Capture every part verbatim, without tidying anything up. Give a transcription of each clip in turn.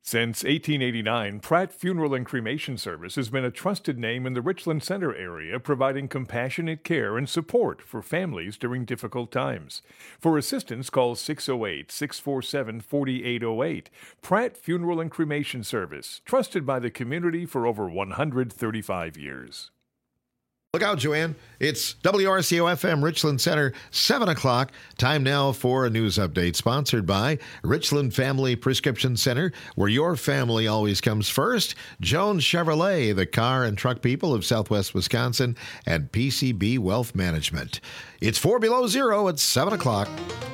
Since eighteen eighty-nine, Pratt Funeral and Cremation Service has been a trusted name in the Richland Center area, providing compassionate care and support for families during difficult times. For assistance, call six oh eight, six four seven, four eight oh eight. Pratt Funeral and Cremation Service, trusted by the community for over one hundred thirty-five years. Look out, Joanne. It's W R C O F M Richland Center, seven o'clock. Time now for a news update sponsored by Richland Family Prescription Center, where your family always comes first. Jones Chevrolet, the car and truck people of Southwest Wisconsin, and P C B Wealth Management. It's four below zero at seven o'clock.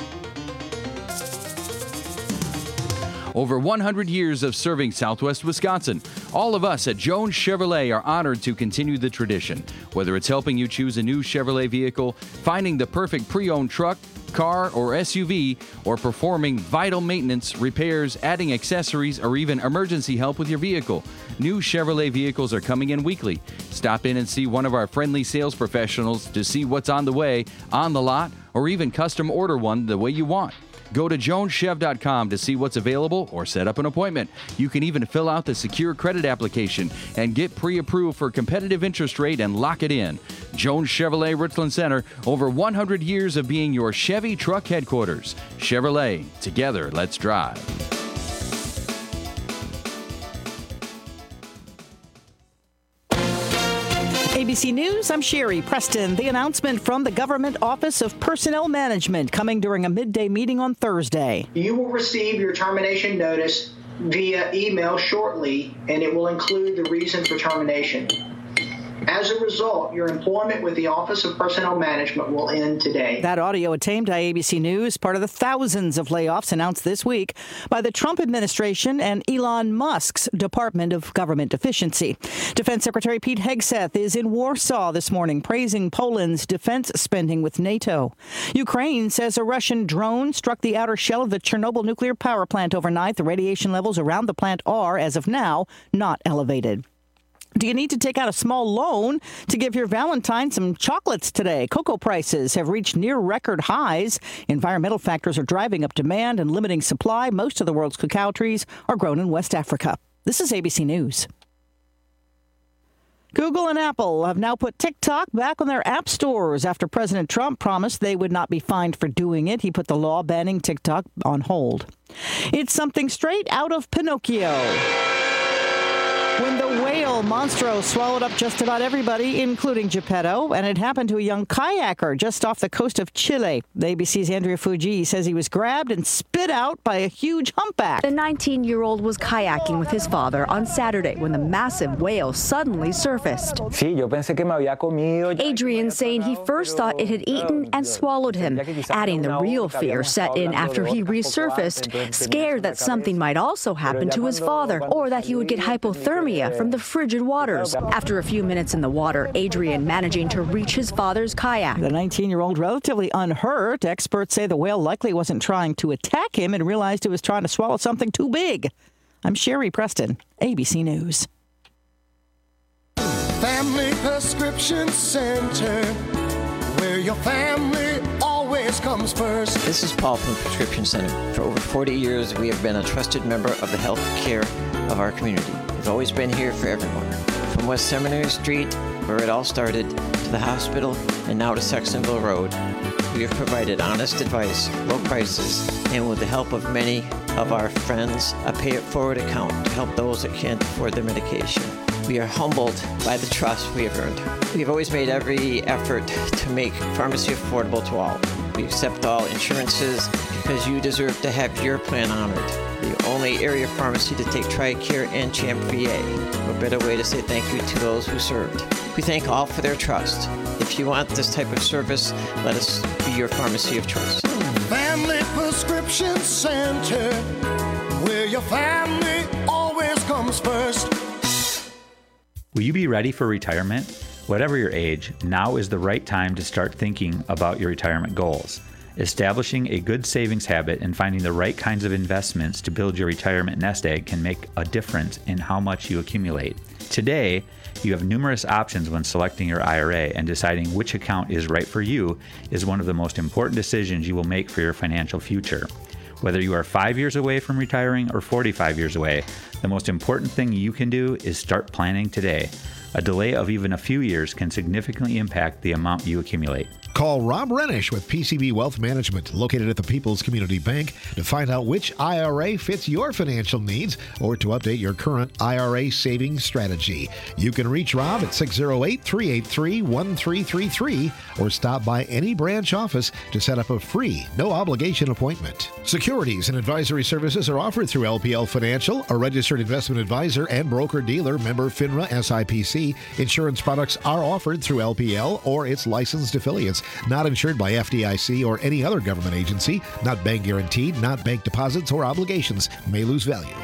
Over one hundred years of serving Southwest Wisconsin. All of us at Jones Chevrolet are honored to continue the tradition. Whether it's helping you choose a new Chevrolet vehicle, finding the perfect pre-owned truck, car, or S U V, or performing vital maintenance, repairs, adding accessories, or even emergency help with your vehicle, new Chevrolet vehicles are coming in weekly. Stop in and see one of our friendly sales professionals to see what's on the way, on the lot, or even custom order one the way you want. Go to jones chev dot com to see what's available or set up an appointment. You can even fill out the secure credit application and get pre-approved for competitive interest rate and lock it in. Jones Chevrolet Richland Center, over one hundred years of being your Chevy truck headquarters. Chevrolet, together, let's drive. A B C News, I'm Sherry Preston. The announcement from the Government Office of Personnel Management coming during a midday meeting on Thursday. You will receive your termination notice via email shortly, and it will include the reason for termination. As a result, your employment with the Office of Personnel Management will end today. That audio obtained by A B C News, part of the thousands of layoffs announced this week by the Trump administration and Elon Musk's Department of Government Efficiency. Defense Secretary Pete Hegseth is in Warsaw this morning, praising Poland's defense spending with NATO. Ukraine says a Russian drone struck the outer shell of the Chernobyl nuclear power plant overnight. The radiation levels around the plant are, as of now, not elevated. Do you need to take out a small loan to give your Valentine some chocolates today? Cocoa prices have reached near record highs. Environmental factors are driving up demand and limiting supply. Most of the world's cacao trees are grown in West Africa. This is A B C News. Google and Apple have now put TikTok back on their app stores after President Trump promised they would not be fined for doing it. He put the law banning TikTok on hold. It's something straight out of Pinocchio. When the whale Monstro swallowed up just about everybody, including Geppetto, and it happened to a young kayaker just off the coast of Chile. The A B C's Andrea Fuji says he was grabbed and spit out by a huge humpback. The nineteen-year-old was kayaking with his father on Saturday when the massive whale suddenly surfaced. Adrian saying he first thought it had eaten and swallowed him, adding the real fear set in after he resurfaced, scared that something might also happen to his father or that he would get hypothermia from the frigid waters. After a few minutes in the water, Adrian managing to reach his father's kayak. The nineteen-year-old relatively unhurt. Experts say the whale likely wasn't trying to attack him and realized it was trying to swallow something too big. I'm Sherry Preston, A B C News. Family Prescription Center, where your family always comes first. This is Paul from Prescription Center. For over forty years, we have been a trusted member of the health care of our community. We've always been here for everyone. From West Seminary Street, where it all started, to the hospital, and now to Sextonville Road. We have provided honest advice, low prices, and with the help of many of our friends, a pay-it-forward account to help those that can't afford their medication. We are humbled by the trust we have earned. We have always made every effort to make pharmacy affordable to all. We accept all insurances because you deserve to have your plan honored. The only area pharmacy to take TRICARE and CHAMP V A. What better way to say thank you to those who served. We thank all for their trust. If you want this type of service, let us be your pharmacy of choice. Family Prescription Center, where your family always comes first. Will you be ready for retirement? Whatever your age, now is the right time to start thinking about your retirement goals. Establishing a good savings habit and finding the right kinds of investments to build your retirement nest egg can make a difference in how much you accumulate. Today, you have numerous options when selecting your I R A, and deciding which account is right for you is one of the most important decisions you will make for your financial future. Whether you are five years away from retiring or forty-five years away, the most important thing you can do is start planning today. A delay of even a few years can significantly impact the amount you accumulate. Call Rob Renish with P C B Wealth Management, located at the People's Community Bank, to find out which I R A fits your financial needs or to update your current I R A savings strategy. You can reach Rob at six oh eight, three eight three, one three three three or stop by any branch office to set up a free, no-obligation appointment. Securities and advisory services are offered through L P L Financial, a registered investment advisor and broker-dealer, member FINRA S I P C. Insurance products are offered through L P L or its licensed affiliates. Not insured by F D I C or any other government agency. Not bank guaranteed. Not bank deposits or obligations. May lose value.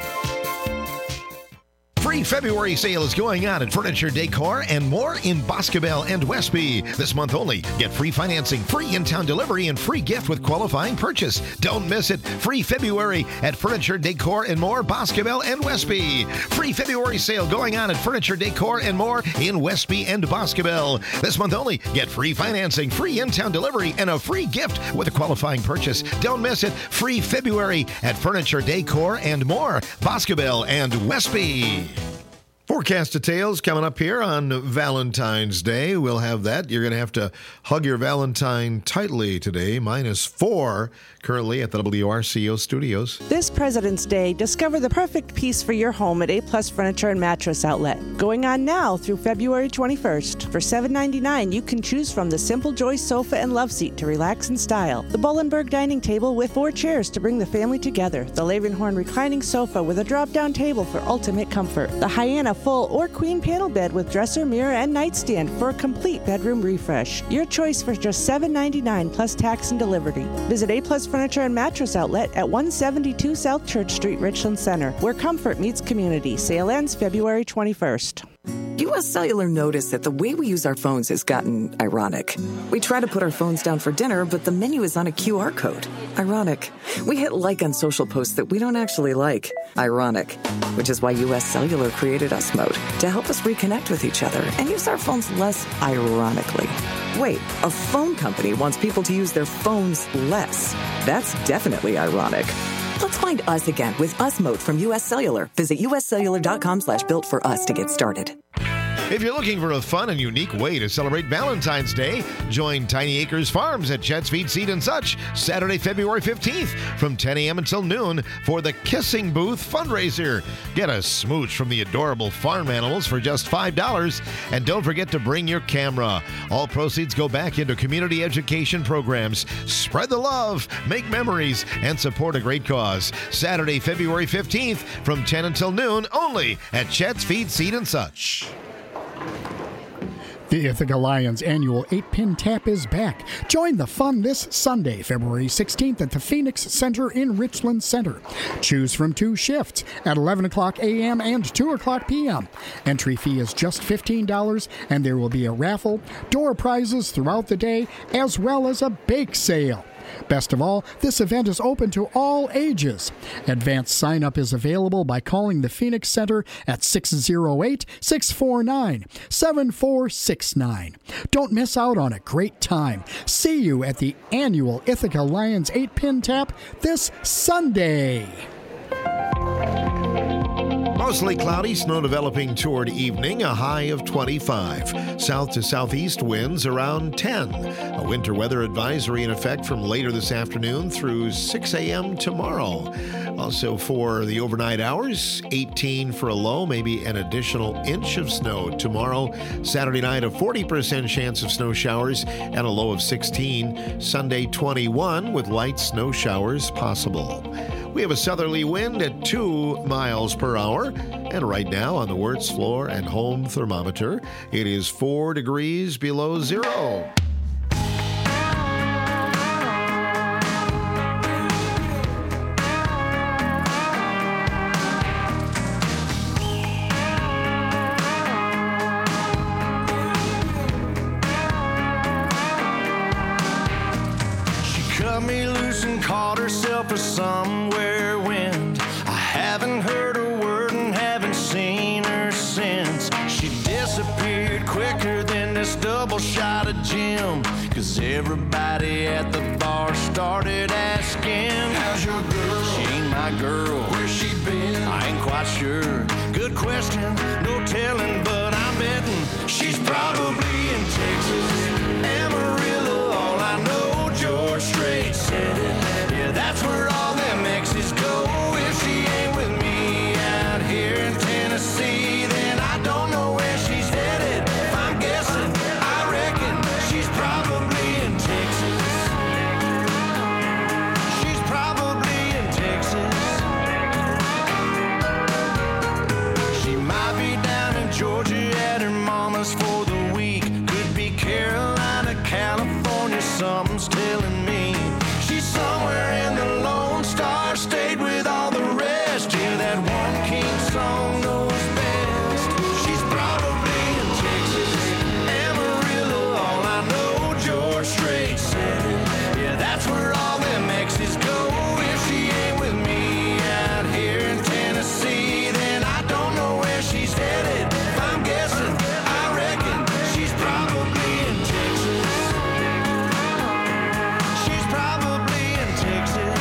Free February sale is going on at Furniture, Decor, and more in Boscobel and Westby. This month only, get free financing, free in-town delivery, and free gift with qualifying purchase. Don't miss it. Free February at Furniture, Decor, and more, Boscobel and Westby. Free February sale going on at Furniture, Decor, and more in Westby and Boscobel. This month only, get free financing, free in-town delivery, and a free gift with a qualifying purchase. Don't miss it. Free February at Furniture, Decor, and more, Boscobel and Westby. Forecast details coming up here on Valentine's Day. We'll have that. You're going to have to hug your Valentine tightly today. Minus four currently at the W R C O studios. This President's Day, discover the perfect piece for your home at A-Plus Furniture and Mattress Outlet. Going on now through February twenty-first. For seven ninety-nine, you can choose from the Simple Joy sofa and love seat to relax in style, the Bullenberg dining table with four chairs to bring the family together, the Levenhorn reclining sofa with a drop-down table for ultimate comfort, the Hyena full or queen panel bed with dresser, mirror, and nightstand for a complete bedroom refresh. Your choice for just seven ninety-nine plus tax and delivery. Visit A-Plus Furniture and Mattress Outlet at one seventy-two South Church Street, Richland Center, where comfort meets community. Sale ends February twenty-first. U S Cellular noticed that the way we use our phones has gotten ironic. We try to put our phones down for dinner, but the menu is on a Q R code. Ironic. We hit like on social posts that we don't actually like. Ironic. Which is why U S Cellular created Us Mode to help us reconnect with each other and use our phones less ironically. Wait, a phone company wants people to use their phones less. That's definitely ironic. Let's find us again with Us Mode from U S Cellular. Visit uscellular.com slash built for us to get started. If you're looking for a fun and unique way to celebrate Valentine's Day, join Tiny Acres Farms at Chet's Feed Seed and Such Saturday, February fifteenth from ten a.m. until noon for the Kissing Booth fundraiser. Get a smooch from the adorable farm animals for just five dollars. And don't forget to bring your camera. All proceeds go back into community education programs. Spread the love, make memories, and support a great cause. Saturday, February fifteenth from ten until noon only at Chet's Feed Seed and Such. The Ithaca Lions annual eight-pin tap is back. Join the fun this Sunday, February sixteenth at the Phoenix Center in Richland Center. Choose from two shifts at eleven o'clock a.m. and two o'clock p.m. Entry fee is just fifteen dollars, and there will be a raffle, door prizes throughout the day, as well as a bake sale. Best of all, this event is open to all ages. Advanced sign-up is available by calling the Phoenix Center at six oh eight, six four nine, seven four six nine. Don't miss out on a great time. See you at the annual Ithaca Lions eight-pin tap this Sunday. Mostly cloudy, snow developing toward evening, a high of twenty-five. South to southeast winds around ten. A winter weather advisory in effect from later this afternoon through six a.m. tomorrow. Also for the overnight hours, eighteen for a low, maybe an additional inch of snow tomorrow. Saturday night, a forty percent chance of snow showers and a low of sixteen. Sunday, twenty-one with light snow showers possible. We have a southerly wind at two miles per hour. And right now on the Wirtz floor and home thermometer, it is four degrees below zero. Cut me loose and caught herself a somewhere wind. I haven't heard a word and haven't seen her since. She disappeared quicker than this double shot of Jim, 'cause everybody at the bar started asking, how's your girl? my girl. Where's she been? I ain't quite sure. Good question, no telling, but I'm betting she's probably in Texas. Amarillo, all I know, George Strait said it. Yeah, that's where all them exes go. If she ain't with me out here in Tennessee, then I don't know where she's headed. If I'm guessing, I reckon she's probably in Texas. She's probably in Texas. She might be down in Georgia at her mama's for the week. Could be Carolina, California, something's telling me. She's somewhere in the Lone Star State with all the rest. Yeah, that one king song knows best. She's probably in Texas. Amarillo, all I know, George Strait said it. Yeah, that's where all them exes go. If she ain't with me out here in Tennessee, then I don't know where she's headed. If I'm guessing, I reckon she's probably in Texas. She's probably in Texas.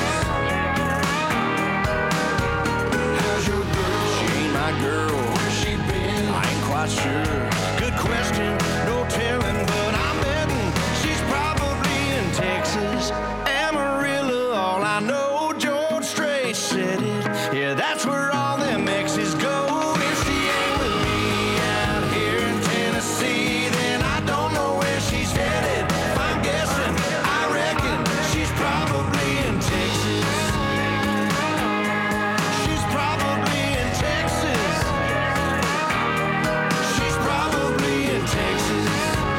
How's your girl? She ain't my girl. Where's she been? I ain't quite sure. Good question, no telling, but I'm betting she's probably in Texas. Amarillo, all I know, George Strait said it. Yeah, that's where all them exes go. If she ain't with me out here in Tennessee, then I don't know where she's headed. If I'm guessing, I reckon she's probably in Texas. She's probably in Texas. She's probably in Texas.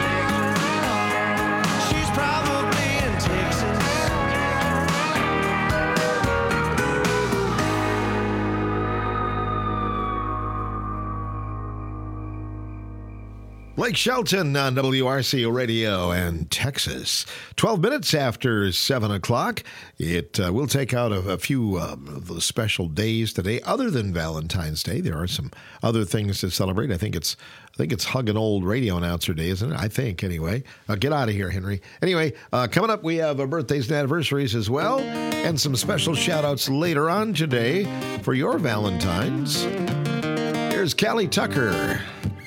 She's probably in Texas. Blake Shelton on W R C O Radio and Texas. twelve minutes after seven o'clock. It uh, will take out a, a few um, of the special days today. Other than Valentine's Day, there are some other things to celebrate. I think it's I think it's Hug an Old Radio Announcer Day, isn't it? I think, anyway. Uh, get out of here, Henry. Anyway, uh, coming up, we have uh, birthdays and anniversaries as well, and some special shout-outs later on today for your Valentines. Here's Callie Tucker.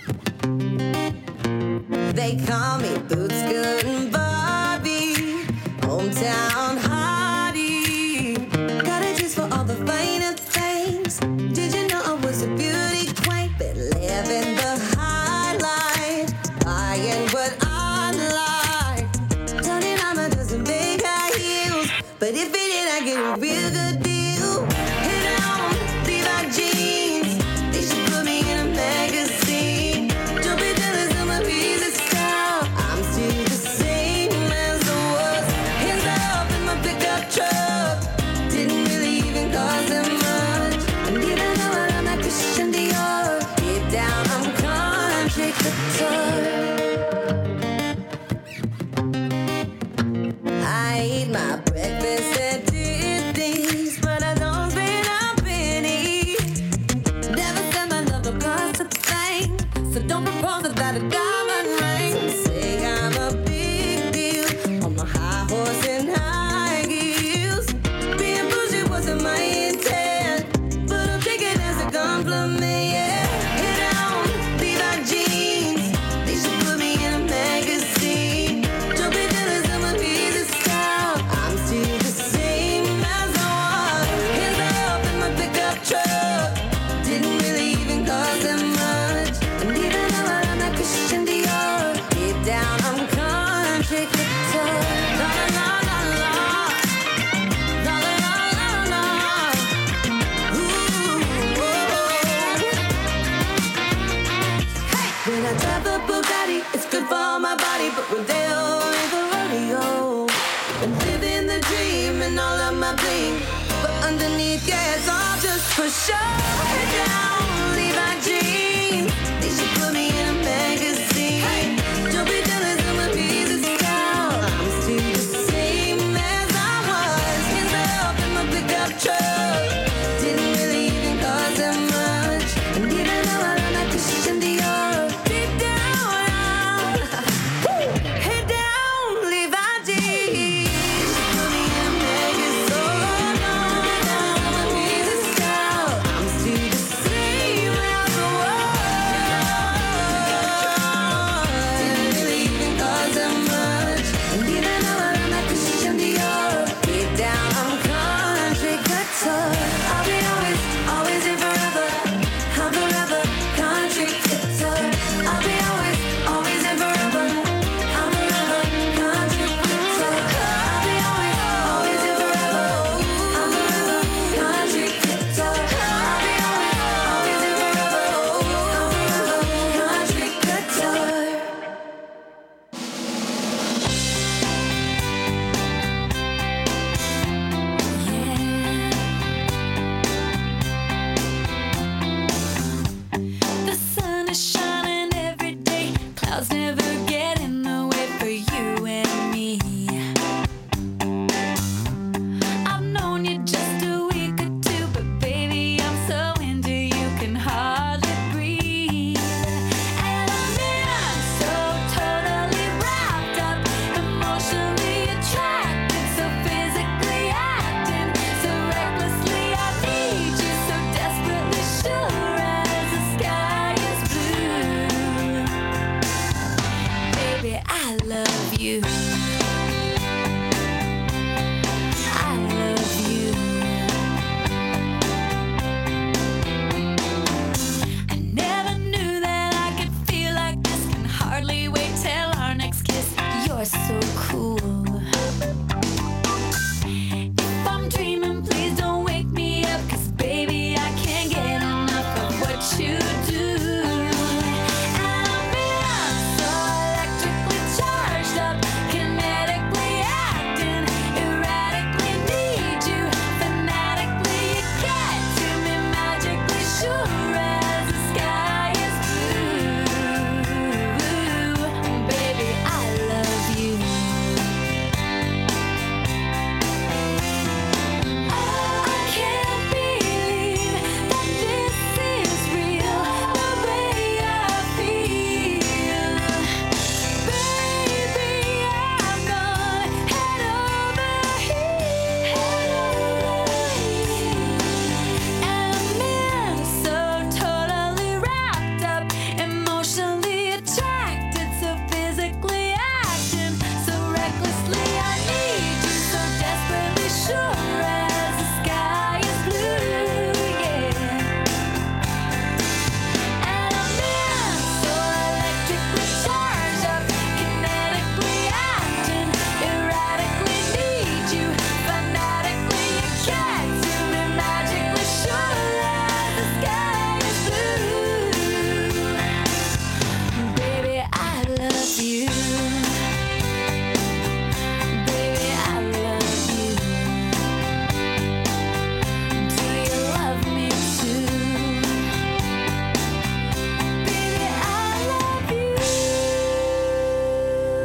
They call me Boots Good and Barbie, hometown hottie. Got a juice for all the finer things. Did you know I was a beauty queen? Been living the high life, buying what I like. Turning on a dozen big high heels, but if it did, I get a real good deal. Hit on Levi jeans, they should put me in a magazine. Don't be jealous of my piece of style. I'm still the same as I was. Hands up in my pickup truck. Didn't really even cost that much. And even though I'm not Christian Dior, deep down I'm country couture. I eat my breakfast at Disney's, but I don't spend a penny. Never said my love don't cost a thing, so don't propose without a diamond ring. Some say I'm a big deal on my high horse and high heels. Being bougie wasn't my intent, but I'll take it as a compliment. Yeah, hit on Levi jeans, they should put me in a magazine. Don't be jealous of my piece of style. I'm still the same as I was. Hands up in my pickup truck. Didn't really even cost that much. And even though I'm not Christian Dior, deep down I'm country couture. La la la la la, la la la la la. Ooh, oh. Hey, when I drive a Bugatti, it's good for my body, but Rodeo ain't the rodeo. And living the dream and all of my bling, but underneath, yeah, it's all just for show. Head down, Levi jeans, they should put me in a magazine. Don't be jealous of my piece of style. I'm still the same as I was. Hands up in my pickup truck. Didn't really even cost that much. And even though I'm not Christian Dior, deep down, I'm head down, Levi jeans. Put me in a magazine. So long, my piece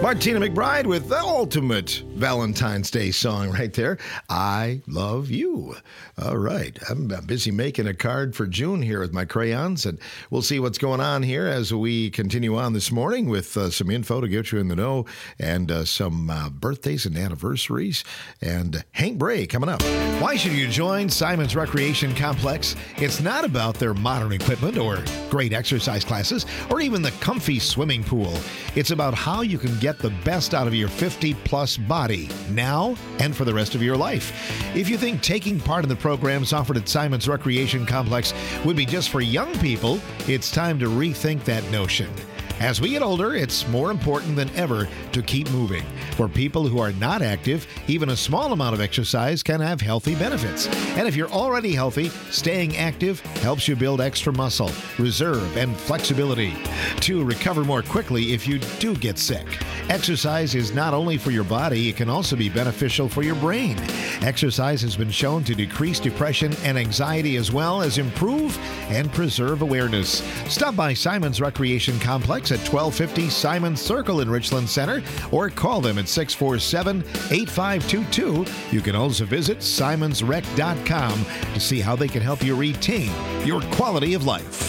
Martina McBride with the ultimate Valentine's Day song right there. I love you. All right. I'm busy making a card for June here with my crayons, and we'll see what's going on here as we continue on this morning with uh, some info to get you in the know and uh, some uh, birthdays and anniversaries. And Hank Bray coming up. Why should you join Simon's Recreation Complex? It's not about their modern equipment or great exercise classes or even the comfy swimming pool. It's about how you can get the best out of your fifty-plus body now and for the rest of your life. If you think taking part in the programs offered at Simon's Recreation Complex would be just for young people, it's time to rethink that notion. As we get older, it's more important than ever to keep moving. For people who are not active, even a small amount of exercise can have healthy benefits. And if you're already healthy, staying active helps you build extra muscle, reserve, and flexibility to recover more quickly if you do get sick. Exercise is not only for your body, it can also be beneficial for your brain. Exercise has been shown to decrease depression and anxiety as well as improve and preserve awareness. Stop by Simon's Recreation Complex at twelve fifty Simon Circle in Richland Center or call them at six four seven, eight five two two. You can also visit simons rec dot com to see how they can help you retain your quality of life.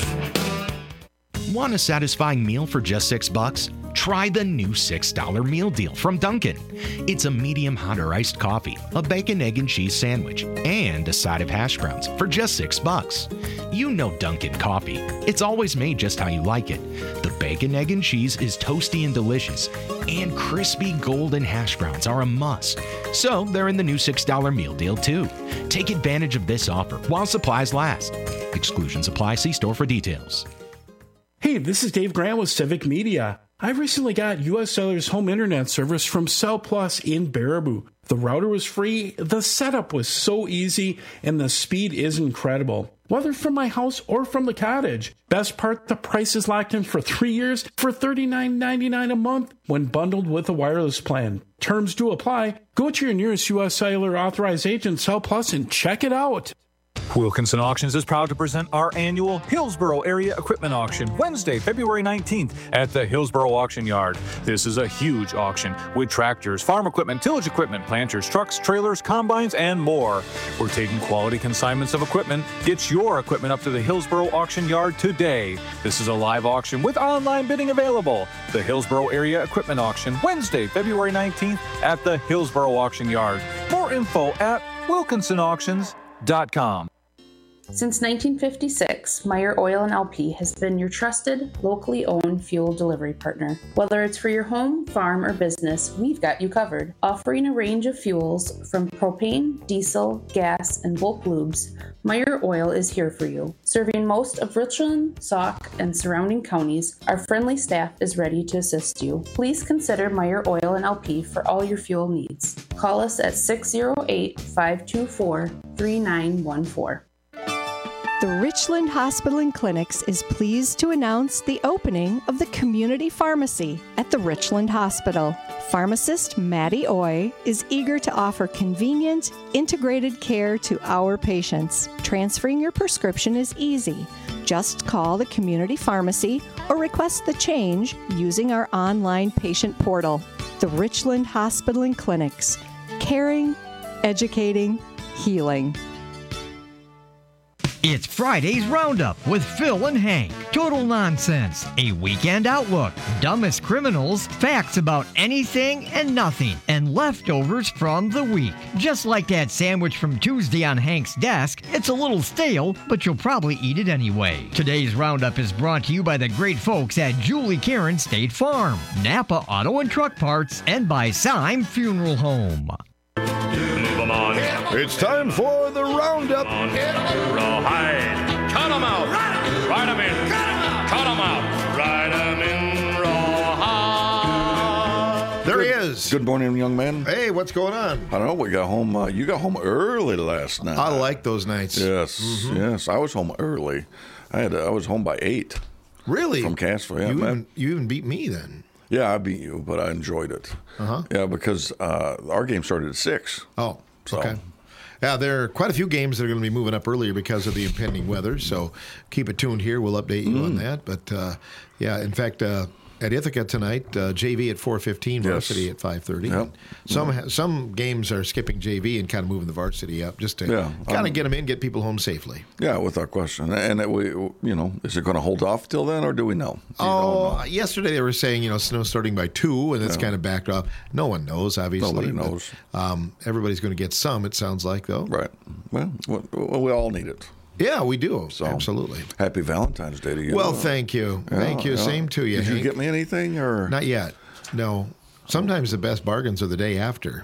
Want a satisfying meal for just six bucks? Try the new six dollar meal deal from Dunkin'. It's a medium hot or iced coffee, a bacon, egg, and cheese sandwich, and a side of hash browns for just six bucks. You know Dunkin' coffee. It's always made just how you like it. The bacon, egg, and cheese is toasty and delicious, and crispy golden hash browns are a must. So they're in the new six dollar meal deal too. Take advantage of this offer while supplies last. Exclusions apply. See store for details. Hey, this is Dave Grant with Civic Media. I recently got U S Cellular's home internet service from Cell Plus in Baraboo. The router was free, the setup was so easy, and the speed is incredible. Whether from my house or from the cottage. Best part, the price is locked in for three years for thirty-nine ninety-nine a month when bundled with a wireless plan. Terms do apply. Go to your nearest U S Cellular authorized agent, Cell Plus, and check it out. Wilkinson Auctions is proud to present our annual Hillsboro Area Equipment Auction, Wednesday, February nineteenth at the Hillsboro Auction Yard. This is a huge auction with tractors, farm equipment, tillage equipment, planters, trucks, trailers, combines, and more. We're taking quality consignments of equipment. Get your equipment up to the Hillsboro Auction Yard today. This is a live auction with online bidding available. The Hillsboro Area Equipment Auction, Wednesday, February nineteenth at the Hillsboro Auction Yard. More info at wilkinson auctions dot com. Since nineteen fifty-six, Meyer Oil and L P has been your trusted, locally owned fuel delivery partner. Whether it's for your home, farm, or business, we've got you covered. Offering a range of fuels from propane, diesel, gas, and bulk lubes, Meyer Oil is here for you. Serving most of Richland, Sauk, and surrounding counties, our friendly staff is ready to assist you. Please consider Meyer Oil and L P for all your fuel needs. Call us at six oh eight, five two four, three nine one four. The Richland Hospital and Clinics is pleased to announce the opening of the community pharmacy at the Richland Hospital. Pharmacist Maddie Oy is eager to offer convenient, integrated care to our patients. Transferring your prescription is easy. Just call the community pharmacy or request the change using our online patient portal. The Richland Hospital and Clinics. Caring, educating, healing. It's Friday's Roundup with Phil and Hank. Total nonsense, a weekend outlook, dumbest criminals, facts about anything and nothing, and leftovers from the week. Just like that sandwich from Tuesday on Hank's desk, it's a little stale, but you'll probably eat it anyway. Today's Roundup is brought to you by the great folks at Julie Karen State Farm, Napa Auto and Truck Parts, and by Syme Funeral Home. It's time for the Roundup. Rawhide. Cut 'em out. Ride 'em in. Cut 'em out. Ride 'em in rawhide. There he is. Good morning, young man. Hey, what's going on? I don't know. We got home. Uh, you got home early last night. I like those nights. Yes, Mhm. yes. I was home early. I had. I was home by eight. Really? From Cassville. Yeah, you, man. even, you even beat me then. Yeah, I beat you, but I enjoyed it. Uh-huh. Yeah, because uh, our game started at six. Oh, so. okay. Yeah, there are quite a few games that are going to be moving up earlier because of the impending weather. So keep it tuned here. We'll update you mm. on that. But uh, yeah, in fact, uh, at Ithaca tonight. Uh, J V at four fifteen, varsity Yes. at five thirty. Yep. Some ha- some games are skipping J V and kind of moving the varsity up just to Yeah, kind um, of get them in, get people home safely. Yeah, without question. And it, we, you know, is it going to hold off till then, or do we know? Oh, yesterday they were saying, you know, snow starting by two, and it's Yeah. kind of backed off. No one knows, obviously. Nobody but, knows. Um, everybody's going to get some, it sounds like, though. Right. Well, we, we all need it. Yeah, we do. So, absolutely. Happy Valentine's Day to you. Well, thank you. Yeah, thank you. yeah. Same to you, Did Hank. you get me anything, or Not yet. No. Sometimes the best bargains are the day after.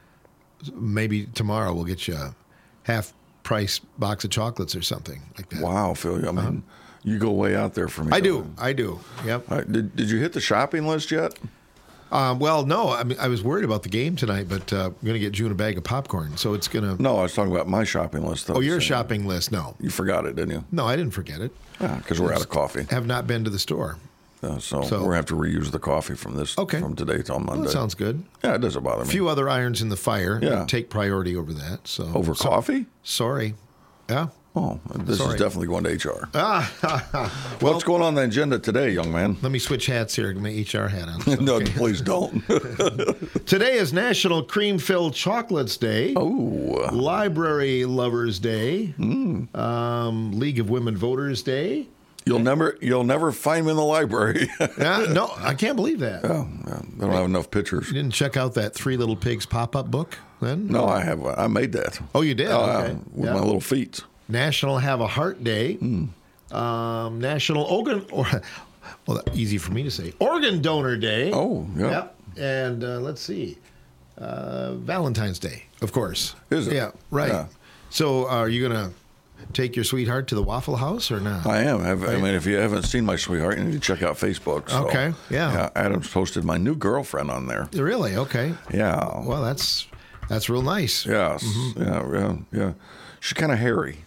Maybe tomorrow we'll get you a half price box of chocolates or something like that. Wow, Phil. I mean, you go way out there for me. I don't do. I do. Yep. All right, Did, did you hit the shopping list yet? Um, well, no. I mean, I was worried about the game tonight, but uh, I'm going to get June a bag of popcorn, so it's going to. No, I was talking about my shopping list. Though, Oh, your so- shopping list? No. You forgot it, didn't you? No, I didn't forget it. Yeah, because we're out of coffee. Have not been to the store. Uh, so, So- we're going to have to reuse the coffee from this Okay. from today till Monday. Well, that sounds good. Yeah, it doesn't bother A me. few other irons in the fire. Yeah. Take priority over that. So Over so- coffee? Sorry. Yeah. Oh, this Sorry. is definitely going to H R. Ah, What's going on the agenda today, young man? Let me switch hats here. Get my H R hat on. So, no, okay. please don't. Today is National Cream-Filled Chocolates Day. Oh. Library Lovers Day. Mm. Um, League of Women Voters Day. You'll never, you'll never find me in the library. Yeah, no, I can't believe that. Oh, yeah, they don't have enough pictures. You didn't check out that Three Little Pigs pop-up book then? No, I have. I made that. Oh, you did? Uh, Okay. With Yeah. my little feet. National Have a Heart Day. Mm. Um, National Organ, or, well, that's easy for me to say. Organ Donor Day. Oh, yeah. Yep. And uh, let's see, uh, Valentine's Day, of course. Is it? Yeah, right. Yeah. So, are you gonna take your sweetheart to the Waffle House or not? I am. I've, I mean, if you haven't seen my sweetheart, you need to check out Facebook. So, Okay, yeah. Adam's posted my new girlfriend on there. Really? Okay. Yeah. Well, that's that's real nice. Yes. Mm-hmm. Yeah. Yeah. Yeah. She's kind of hairy.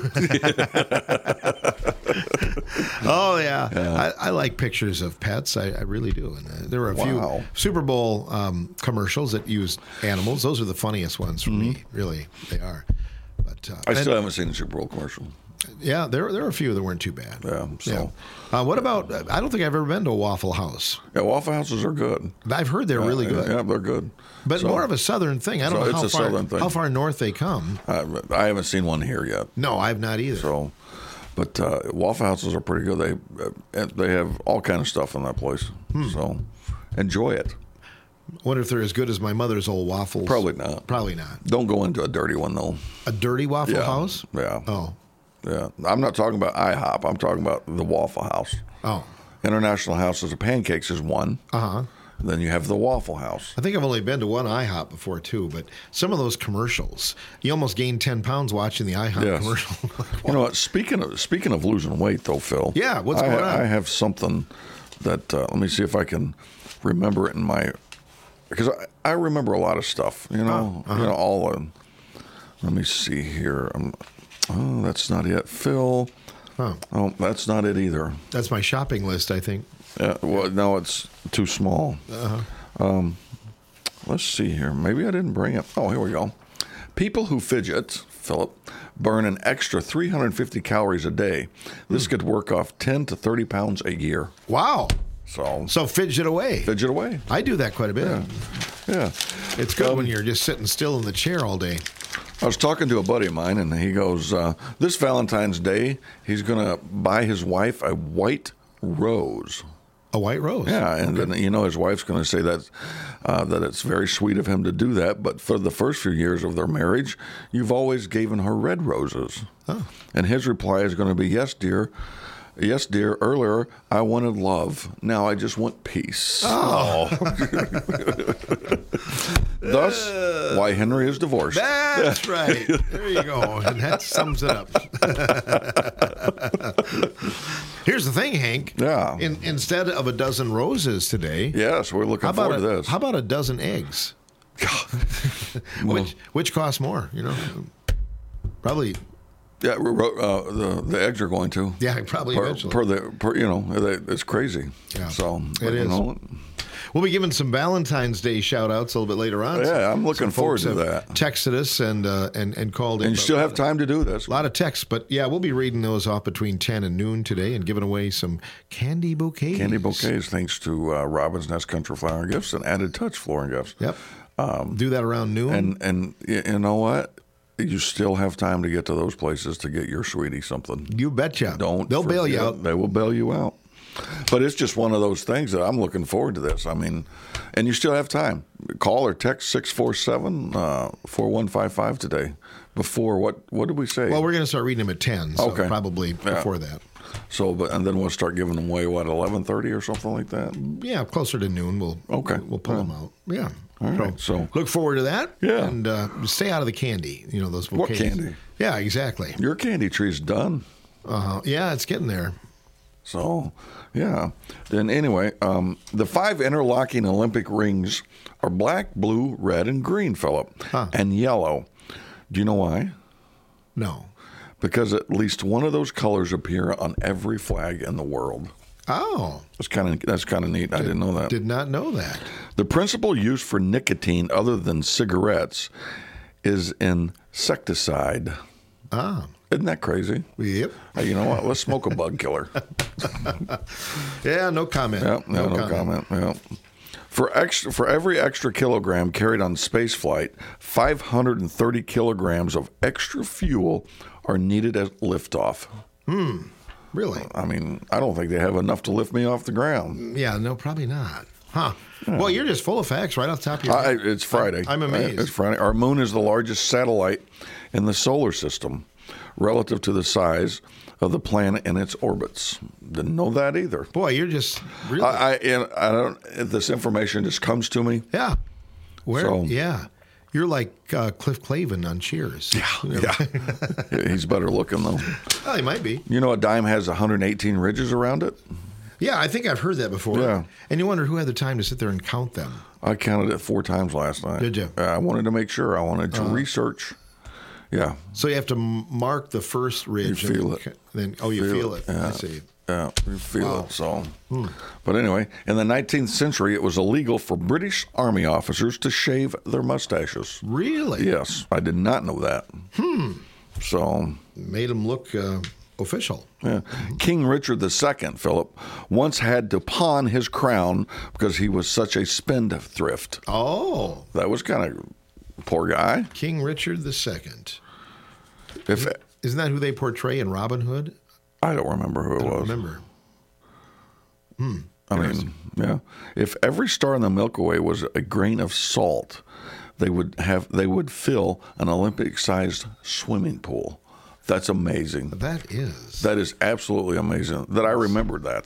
Oh yeah, Yeah. I, I like pictures of pets. I, I really do. And uh, there were a Wow. few Super Bowl um, commercials that used animals. Those are the funniest ones for me. Really, they are. But uh, Mm-hmm. I and- still haven't seen the Super Bowl commercial. yeah, there there are a few that weren't too bad. Yeah. So, Uh, what about? I don't think I've ever been to a Waffle House. yeah, Waffle Houses are good. I've heard they're Yeah, really good. Yeah, they're good. But So- more of a southern thing. I don't So know it's how a far southern thing. how far north they come. I, I haven't seen one here yet. No, I've not either. So, but uh, Waffle Houses are pretty good. They uh, they have all kind of stuff in that place. Hmm. So, enjoy it. Wonder if they're as good as my mother's old waffles. Probably not. Probably not. Don't go into a dirty one though. A dirty Waffle Yeah. House? Yeah. Oh. Yeah. I'm not talking about IHOP. I'm talking about the Waffle House. Oh. International Houses of Pancakes is one. Uh huh. Then you have the Waffle House. I think I've only been to one IHOP before too, but some of those commercials, you almost gain ten pounds watching the IHOP Yes. commercial. You know what? Speaking of speaking of losing weight, though, Phil. Yeah, what's I, going on? I have something that uh, let me see if I can remember it in my because I, I remember a lot of stuff. You know, Uh, uh-huh. you know all. Uh, let me see here. Um, oh, that's not it, Phil. Huh. Oh, that's not it either. That's my shopping list, I think. Yeah, well, no, it's too small. Uh-huh. Um, let's see here. Maybe I didn't bring it. Oh, here we go. People who fidget, Philip, burn an extra three hundred fifty calories a day. This could work off ten to thirty pounds a year. Wow. So, So fidget away. fidget away. I do that quite a bit. Yeah. Yeah. It's good Um, when you're just sitting still in the chair all day. I was talking to a buddy of mine, and he goes, uh, this Valentine's Day, he's going to buy his wife a white rose. A white rose. Yeah, and then, you know, his wife's going to say that uh, that it's very sweet of him to do that, but for the first few years of their marriage, you've always given her red roses. Oh. And his reply is going to be, yes, dear. Yes, dear. Earlier, I wanted love. Now I just want peace. Oh. Thus, why Henry is divorced. That's right. There you go. And that sums it up. Here's the thing, Hank. Yeah. In, instead of a dozen roses today, Yes, we're looking how about forward a, to this. How about a dozen eggs? which which costs more? You know, probably. Yeah, we wrote, uh, the the eggs are going to. Yeah, probably per, eventually. per the per, you know they, it's crazy. Yeah, So it you is. know, We'll be giving some Valentine's Day shout-outs a little bit later on. Yeah, I'm looking Some forward folks to have that. Texted us and uh, and and called in. And you still have time to do this. A lot of texts, but yeah, we'll be reading those off between ten and noon today and giving away some candy bouquets. Candy bouquets, thanks to uh, Robin's Nest Country Flower and Gifts and Added Touch Flooring Gifts. Yep. Um, Do that around noon. And and y- you know what? You still have time to get to those places to get your sweetie something. You betcha. Don't. They'll bail you forget. out. They will bail you out. But it's just one of those things that I'm looking forward to this. I mean, and you still have time. Call or text six four seven, four one five five today. Before what? What did we say? Well, we're going to start reading them at ten, so Okay. probably Yeah. before that. So, but and then we'll start giving them away, what, eleven thirty or something like that? Yeah, closer to noon, we'll Okay. we'll pull them out. Yeah. All right, so look forward to that. Yeah. And uh, stay out of the candy. You know, those What bouquets. candy? Yeah, exactly. Your candy tree's done. Uh-huh. Yeah, it's getting there. So, yeah. Then anyway, um, the five interlocking Olympic rings are black, blue, red, and green, Philip, and yellow. Do you know why? No. Because at least one of those colors appear on every flag in the world. Oh. That's kind of that's kind of neat. I didn't know that. Did not know that. The principal use for nicotine other than cigarettes is insecticide. Ah. Isn't that crazy? Yep. Hey, you know what? Let's smoke a bug killer. Yeah, no comment. Yeah, no, no, comment. Yeah. For extra, for every extra kilogram carried on space flight, five hundred thirty kilograms of extra fuel are needed at liftoff. Hmm. Really? I mean, I don't think they have enough to lift me off the ground. Yeah, no, probably not. Huh. Well, you're just full of facts right off the top of your I, head. it's Friday. I'm amazed. It's Friday. Our moon is the largest satellite in the solar system relative to the size of the planet and its orbits. Didn't know that either. Boy, you're just really. I, I, and I don't. This information just comes to me. Yeah. Where? So- yeah. You're like uh, Cliff Clavin on Cheers. Yeah. He's better looking though. Well, he might be. You know, a dime has one hundred eighteen ridges around it. Yeah, I think I've heard that before. Yeah. And you wonder who had the time to sit there and count them. I counted it four times last night. Did you? Uh, I wanted to make sure. I wanted to Uh-huh. research. Yeah. So you have to m- mark the first ridge. You feel and it. Then, oh, you feel, it. Yeah. I see. Yeah, you feel Wow. it. So, Hmm. but anyway, in the nineteenth century, it was illegal for British Army officers to shave their mustaches. Really? Yes, I did not know that. Hmm. So, Made them look uh, official. yeah. King Richard the Second, Philip, once had to pawn his crown because he was such a spendthrift. Oh. That was kind of poor guy. King Richard the Second. If Isn't that who they portray in Robin Hood? I don't remember who it I don't was. remember. Hmm. I mean, yeah. If every star in the Milky Way was a grain of salt, they would have they would fill an Olympic-sized swimming pool. That's amazing. That is. That is absolutely amazing. That I remembered that.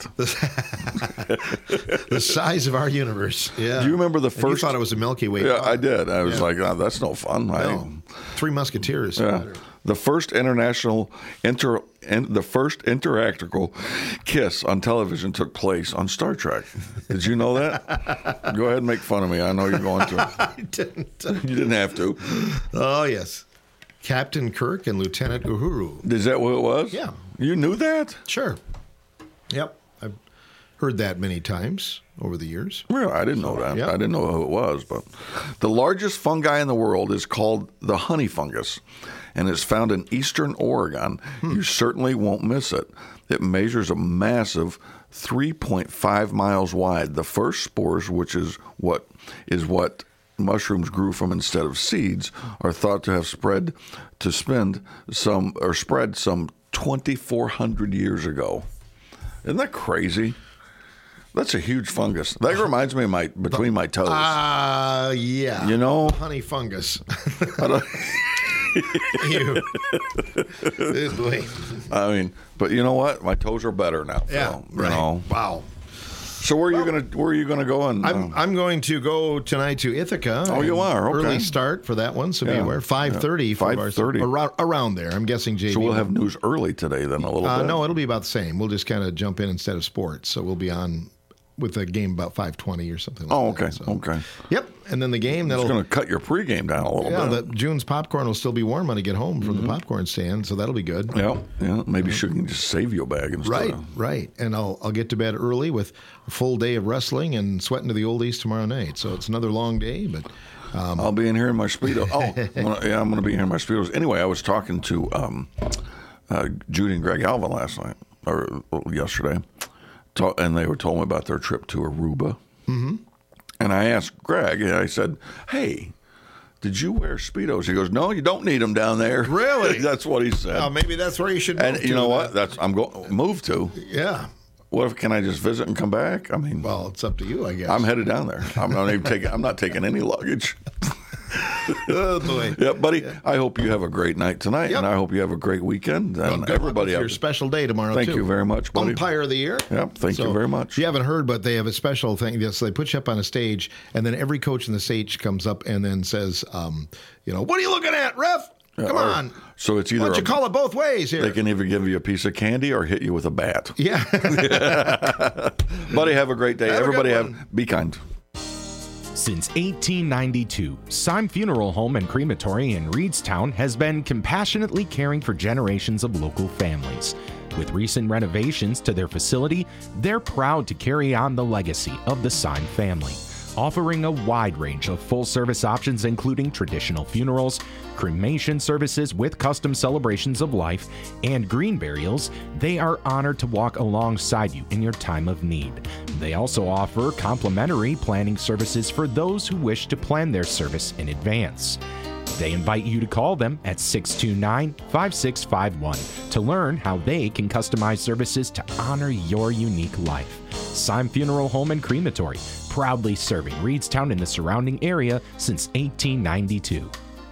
The size of our universe. Yeah. Do you remember the And you first? thought it was a Milky Way. Yeah, Oh, I did. I was yeah. like, oh, that's no fun. I- No. Three Musketeers. Yeah. The first international inter, in, the first interactable kiss on television took place on Star Trek. Did you know that? Go ahead and make fun of me. I know you're going to. I didn't. You didn't have to. Oh, yes. Captain Kirk and Lieutenant Uhuru. Is that what it was? Yeah. You knew that? Sure. Yep. I've heard that many times over the years. Well, I didn't know that. yeah. I didn't know who it was. But the largest fungi in the world is called the honey fungus, and it's found in eastern Oregon. Hmm. You certainly won't miss it. It measures a massive three point five miles wide. The first spores, which is what is what mushrooms grew from instead of seeds, are thought to have spread to spend some or spread some twenty-four hundred years ago. Isn't that crazy? That's a huge fungus. That reminds me of my between my toes. Ah, uh, yeah. You know? Honey fungus. I don't- Ew. Good boy. I mean, but you know what? My toes are better now. Yeah, Phil, you right. know. Wow. So where are you gonna where are you gonna go? And I'm, I'm going to go tonight to Ithaca. Oh, you and are? Okay. Early start for that one, so be Yeah. aware. five thirty. five thirty. Around, around there. I'm guessing J B. So we'll have news early today, then a little Uh, bit. no, it'll be about the same. We'll just kind of jump in instead of sports. So we'll be on with a game about five twenty or something like Oh, that. okay, So- okay. Yep, and then the game that'll It's going to cut your pregame down a little yeah, bit. the June's popcorn will still be warm when I get home from the popcorn stand, so that'll be good. Yeah, yeah. Maybe she can just save you a bag instead. Right, of- right. And I'll I'll get to bed early with a full day of wrestling and sweating to the oldies tomorrow night. So it's another long day, but um, I'll be in here in my Speedo. Oh, I'm gonna, yeah, I'm going to be here in my Speedos. Anyway, I was talking to um, uh, Judy and Greg Alvin last night, or yesterday, ta- and they were telling me about their trip to Aruba. Mhm. And I asked Greg, and I said, hey, did you wear Speedos? He goes, no, you don't need them down there. Really? That's what he said. oh, maybe that's where you should. and move you to know then. what? That's I'm going move to. Yeah. What if can I just visit and come back? I mean, well, it's up to you, I guess. I'm headed down there. I'm not even taking. I'm not taking any luggage. oh boy. Yeah, buddy. I hope you have a great night tonight, Yep. and I hope you have a great weekend. Well, And good luck everybody, with your out- special day tomorrow. Thank too. you very much, buddy. Umpire of the year. Yep. Thank you So, very much. If you haven't heard, but they have a special thing. Yes, they put you up on a stage, and then every coach in the stage comes up and then says, um, "You know, what are you looking at, ref? Yeah, Come or- on." So it's Why either don't you a- call it both ways here? they can either give you a piece of candy or hit you with a bat. Yeah. Buddy, have a great day. Have a good Everybody, one. have be kind. Since eighteen ninety-two, Syme Funeral Home and Crematory in Reedstown has been compassionately caring for generations of local families. With recent renovations to their facility, they're proud to carry on the legacy of the Syme family, offering a wide range of full-service options including traditional funerals, cremation services with custom celebrations of life, and green burials. They are honored to walk alongside you in your time of need. They also offer complimentary planning services for those who wish to plan their service in advance. They invite you to call them at six two nine, five six five one to learn how they can customize services to honor your unique life. Syme Funeral Home and Crematory, proudly serving Reedstown and the surrounding area since eighteen ninety-two.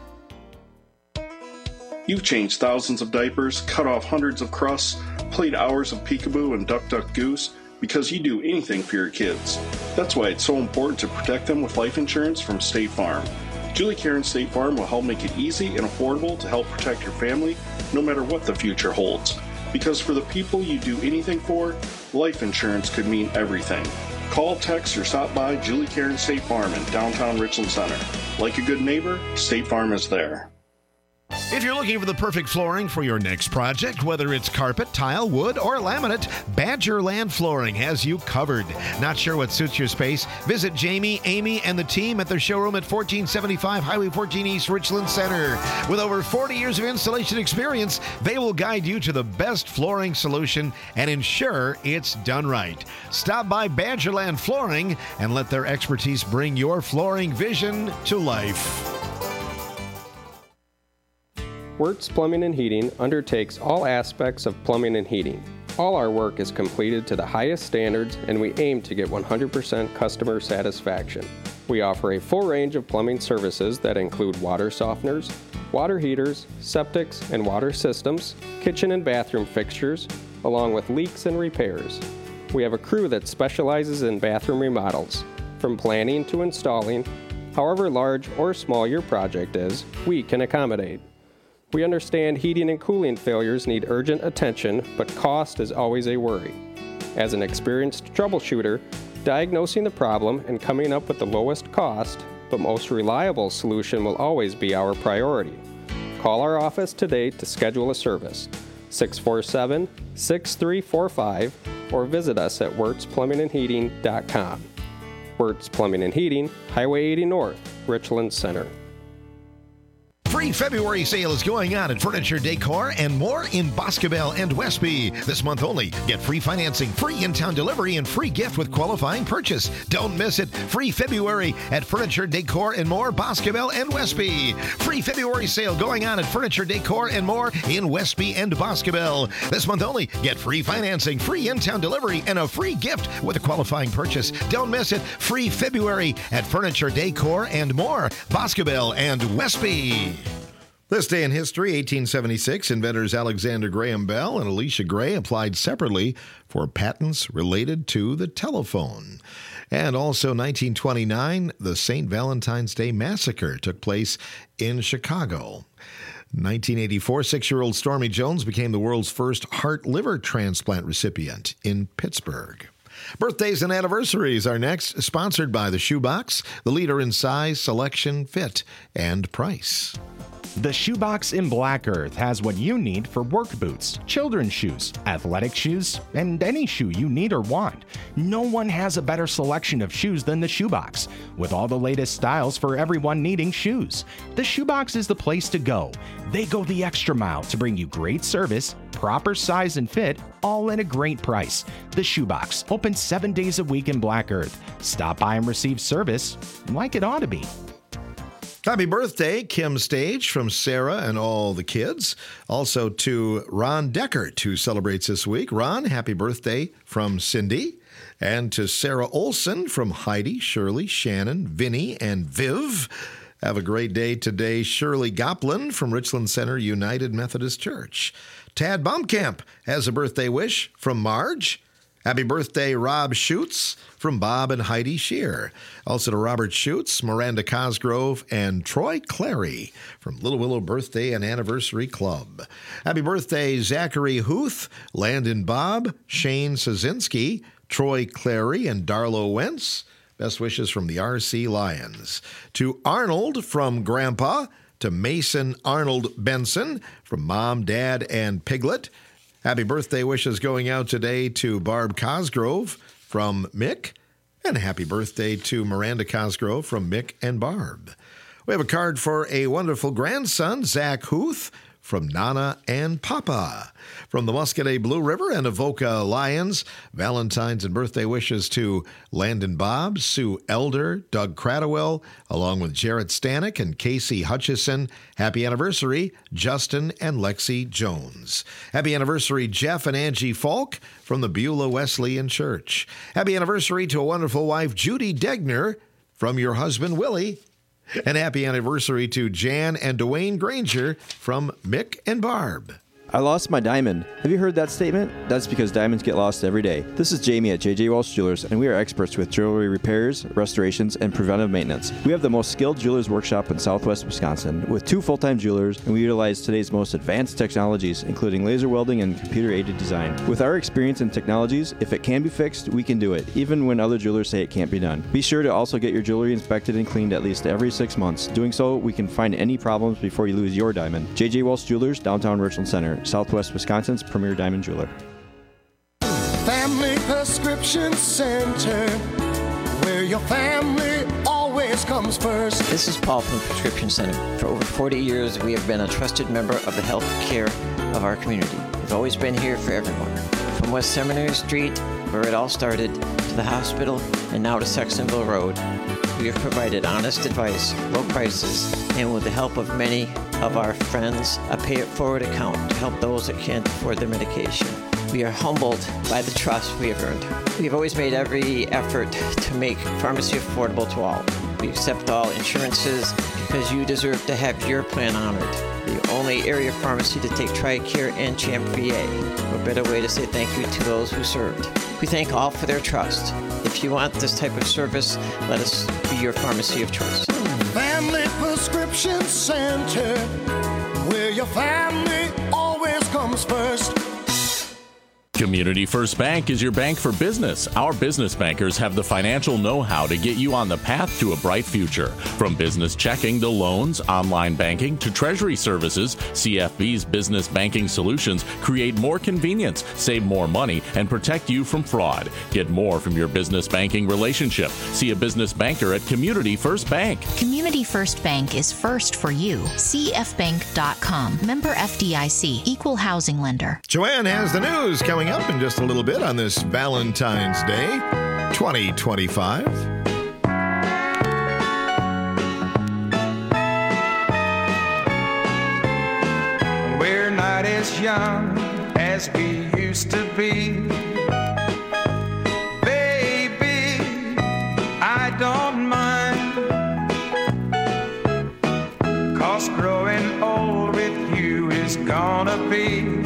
You've changed thousands of diapers, cut off hundreds of crusts, played hours of peekaboo and duck duck goose because you do anything for your kids. That's why it's so important to protect them with life insurance from State Farm. Julie Care and State Farm will help make it easy and affordable to help protect your family no matter what the future holds. Because for the people you do anything for, life insurance could mean everything. Call, text, or stop by Julie Care and State Farm in downtown Richland Center. Like a good neighbor, State Farm is there. If you're looking for the perfect flooring for your next project, whether it's carpet, tile, wood, or laminate, Badgerland Flooring has you covered. Not sure what suits your space? Visit Jamie, Amy, and the team at their showroom at fourteen seventy-five Highway fourteen East, Richland Center. With over forty years of installation experience, they will guide you to the best flooring solution and ensure it's done right. Stop by Badgerland Flooring and let their expertise bring your flooring vision to life. Wirtz Plumbing and Heating undertakes all aspects of plumbing and heating. All our work is completed to the highest standards, and we aim to get one hundred percent customer satisfaction. We offer a full range of plumbing services that include water softeners, water heaters, septics and water systems, kitchen and bathroom fixtures, along with leaks and repairs. We have a crew that specializes in bathroom remodels. From planning to installing, however large or small your project is, we can accommodate. We understand heating and cooling failures need urgent attention, but cost is always a worry. As an experienced troubleshooter, diagnosing the problem and coming up with the lowest cost, but most reliable solution will always be our priority. Call our office today to schedule a service, six four seven, six three four five, or visit us at wirtz plumbing and heating dot com. Wirtz Plumbing and Heating, Highway eighty North, Richland Center. Free February sale is going on at Furniture Decor and more in Boscobel and Westby. This month only, get free financing, free in-town delivery, and free gift with qualifying purchase. Don't miss it. Free February at Furniture Decor and more, Boscobel and Westby. Free February sale going on at Furniture Decor and more in Westby and Boscobel. This month only, get free financing, free in-town delivery, and a free gift with a qualifying purchase. Don't miss it. Free February at Furniture Decor and more, Boscobel and Westby. This day in history, eighteen seventy-six, inventors Alexander Graham Bell and Elisha Gray applied separately for patents related to the telephone. And also nineteen twenty-nine, the Saint Valentine's Day Massacre took place in Chicago. nineteen eighty-four, six-year-old Stormy Jones became the world's first heart-liver transplant recipient in Pittsburgh. Birthdays and anniversaries are next, sponsored by the Shoebox, the leader in size, selection, fit, and price. The Shoebox in Black Earth has what you need for work boots, children's shoes, athletic shoes, and any shoe you need or want. No one has a better selection of shoes than the Shoebox, with all the latest styles for everyone needing shoes. The Shoebox is the place to go. They go the extra mile to bring you great service, proper size and fit, all at a great price. The Shoebox, open seven days a week in Black Earth. Stop by and receive service like it ought to be. Happy birthday, Kim Stage, from Sarah and all the kids. Also to Ron Deckert, who celebrates this week. Ron, happy birthday from Cindy. And to Sarah Olson from Heidi, Shirley, Shannon, Vinny, and Viv. Have a great day today. Shirley Goplin from Richland Center United Methodist Church. Tad Baumkamp has a birthday wish from Marge. Happy birthday, Rob Schutz from Bob and Heidi Shear. Also to Robert Schutz, Miranda Cosgrove, and Troy Clary from Little Willow Birthday and Anniversary Club. Happy birthday, Zachary Huth, Landon Bob, Shane Szynski, Troy Clary, and Darlo Wentz. Best wishes from the R C Lions. To Arnold from Grandpa, to Mason Arnold Benson from Mom, Dad, and Piglet. Happy birthday wishes going out today to Barb Cosgrove from Mick. And happy birthday to Miranda Cosgrove from Mick and Barb. We have a card for a wonderful grandson, Zach Huth, from Nana and Papa. From the Muscadet Blue River and Avoca Lions, Valentine's and birthday wishes to Landon Bob, Sue Elder, Doug Cradwell, along with Jarrett Stanek and Casey Hutchison. Happy anniversary, Justin and Lexi Jones. Happy anniversary, Jeff and Angie Falk from the Beulah Wesleyan Church. Happy anniversary to a wonderful wife, Judy Degner, from your husband, Willie. And happy anniversary to Jan and Dwayne Granger from Mick and Barb. I lost my diamond. Have you heard that statement? That's because diamonds get lost every day. This is Jamie at J J Walsh Jewelers, and we are experts with jewelry repairs, restorations, and preventive maintenance. We have the most skilled jewelers workshop in southwest Wisconsin with two full-time jewelers, and we utilize today's most advanced technologies, including laser welding and computer-aided design. With our experience in technologies, if it can be fixed, we can do it, even when other jewelers say it can't be done. Be sure to also get your jewelry inspected and cleaned at least every six months. Doing so, we can find any problems before you lose your diamond. J J Walsh Jewelers, downtown Richland Center, Southwest Wisconsin's premier diamond jeweler. Family Prescription Center, where your family always comes first. This is Paul from the Prescription Center. For over forty years, we have been a trusted member of the health care of our community. We've always been here for everyone. From West Seminary Street, where it all started, to the hospital, and now to Sextonville Road, we have provided honest advice, low prices, and with the help of many of our friends, a pay-it-forward account to help those that can't afford their medication. We are humbled by the trust we have earned. We have always made every effort to make pharmacy affordable to all. We accept all insurances because you deserve to have your plan honored. The only area pharmacy to take TRICARE and CHAMP V A. What better way to say thank you to those who served? We thank all for their trust. If you want this type of service, let us be your pharmacy of choice. Family Prescription Center, where your family always comes first. Community First Bank is your bank for business. Our business bankers have the financial know-how to get you on the path to a bright future. From business checking to loans, online banking to treasury services, C F B's business banking solutions create more convenience, save more money, and protect you from fraud. Get more from your business banking relationship. See a business banker at Community First Bank. Community First Bank is first for you. C F bank dot com. Member F D I C. Equal housing lender. Joanne has the news coming up in just a little bit on this Valentine's Day twenty twenty-five. We're not as young as we used to be. Baby, I don't mind, 'cause growing old with you is gonna be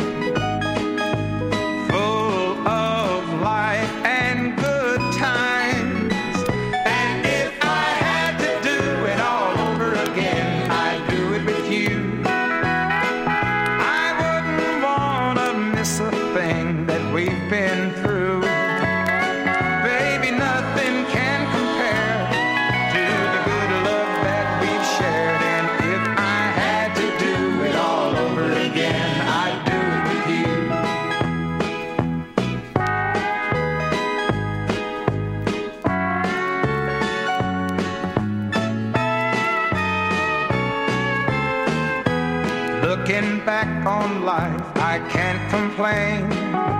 life, I can't complain.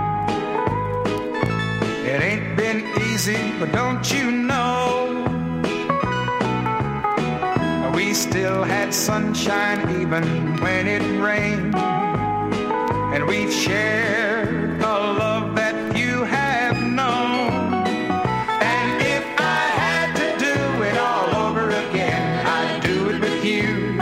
It ain't been easy, but don't you know, we still had sunshine even when it rained. And we've shared a love that you have known. And if I had to do it all over again, I'd do it with you.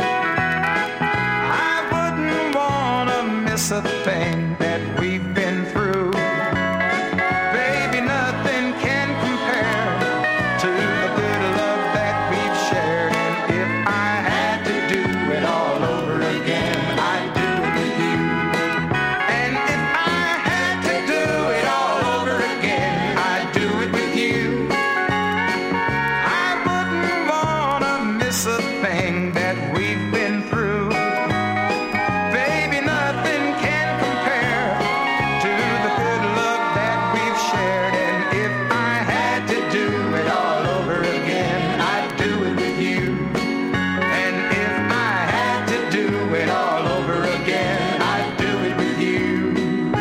I wouldn't want to miss a thing that we've been through. Baby, nothing can compare to the good love that we've shared. And if I had to do it all over again, I'd do it with you. And if I had to do it all over again, I'd do it with you. I wouldn't want to miss a thing that we've been through. Baby, nothing can compare to the good love that we've shared. And if I had to do it all over again, I'd do it with you. And if I had to do it all over again, I'd do it with you.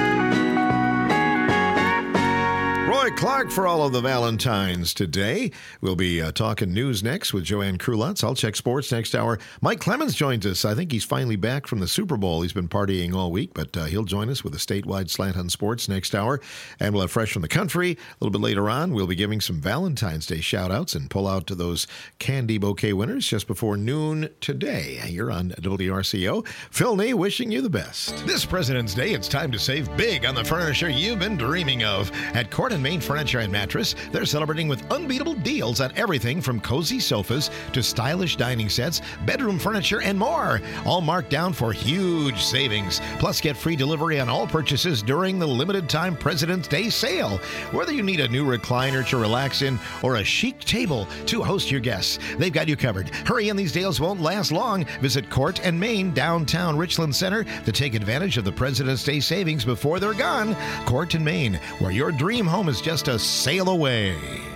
Roy Clark for all of the Valentines today. We'll be uh, talking news next with Joanne Krulotz. I'll check sports next hour. Mike Clemens joins us. I think he's finally back from the Super Bowl. He's been partying all week, but uh, he'll join us with a statewide slant on sports next hour. And we'll have Fresh from the Country. A little bit later on, we'll be giving some Valentine's Day shout-outs and pull out to those candy bouquet winners just before noon today. You're on W R C O. Phil Nee wishing you the best. This President's Day, it's time to save big on the furniture you've been dreaming of. At Court and Main Furniture and Mattress, they're celebrating with unbeatable deals on everything from cozy sofas to stylish dining sets, bedroom furniture, and more. All marked down for huge savings. Plus, get free delivery on all purchases during the limited time President's Day sale. Whether you need a new recliner to relax in or a chic table to host your guests, they've got you covered. Hurry in, these deals won't last long. Visit Court and Main, downtown Richland Center, to take advantage of the President's Day savings before they're gone. Court and Main, where your dream home is just a sail away.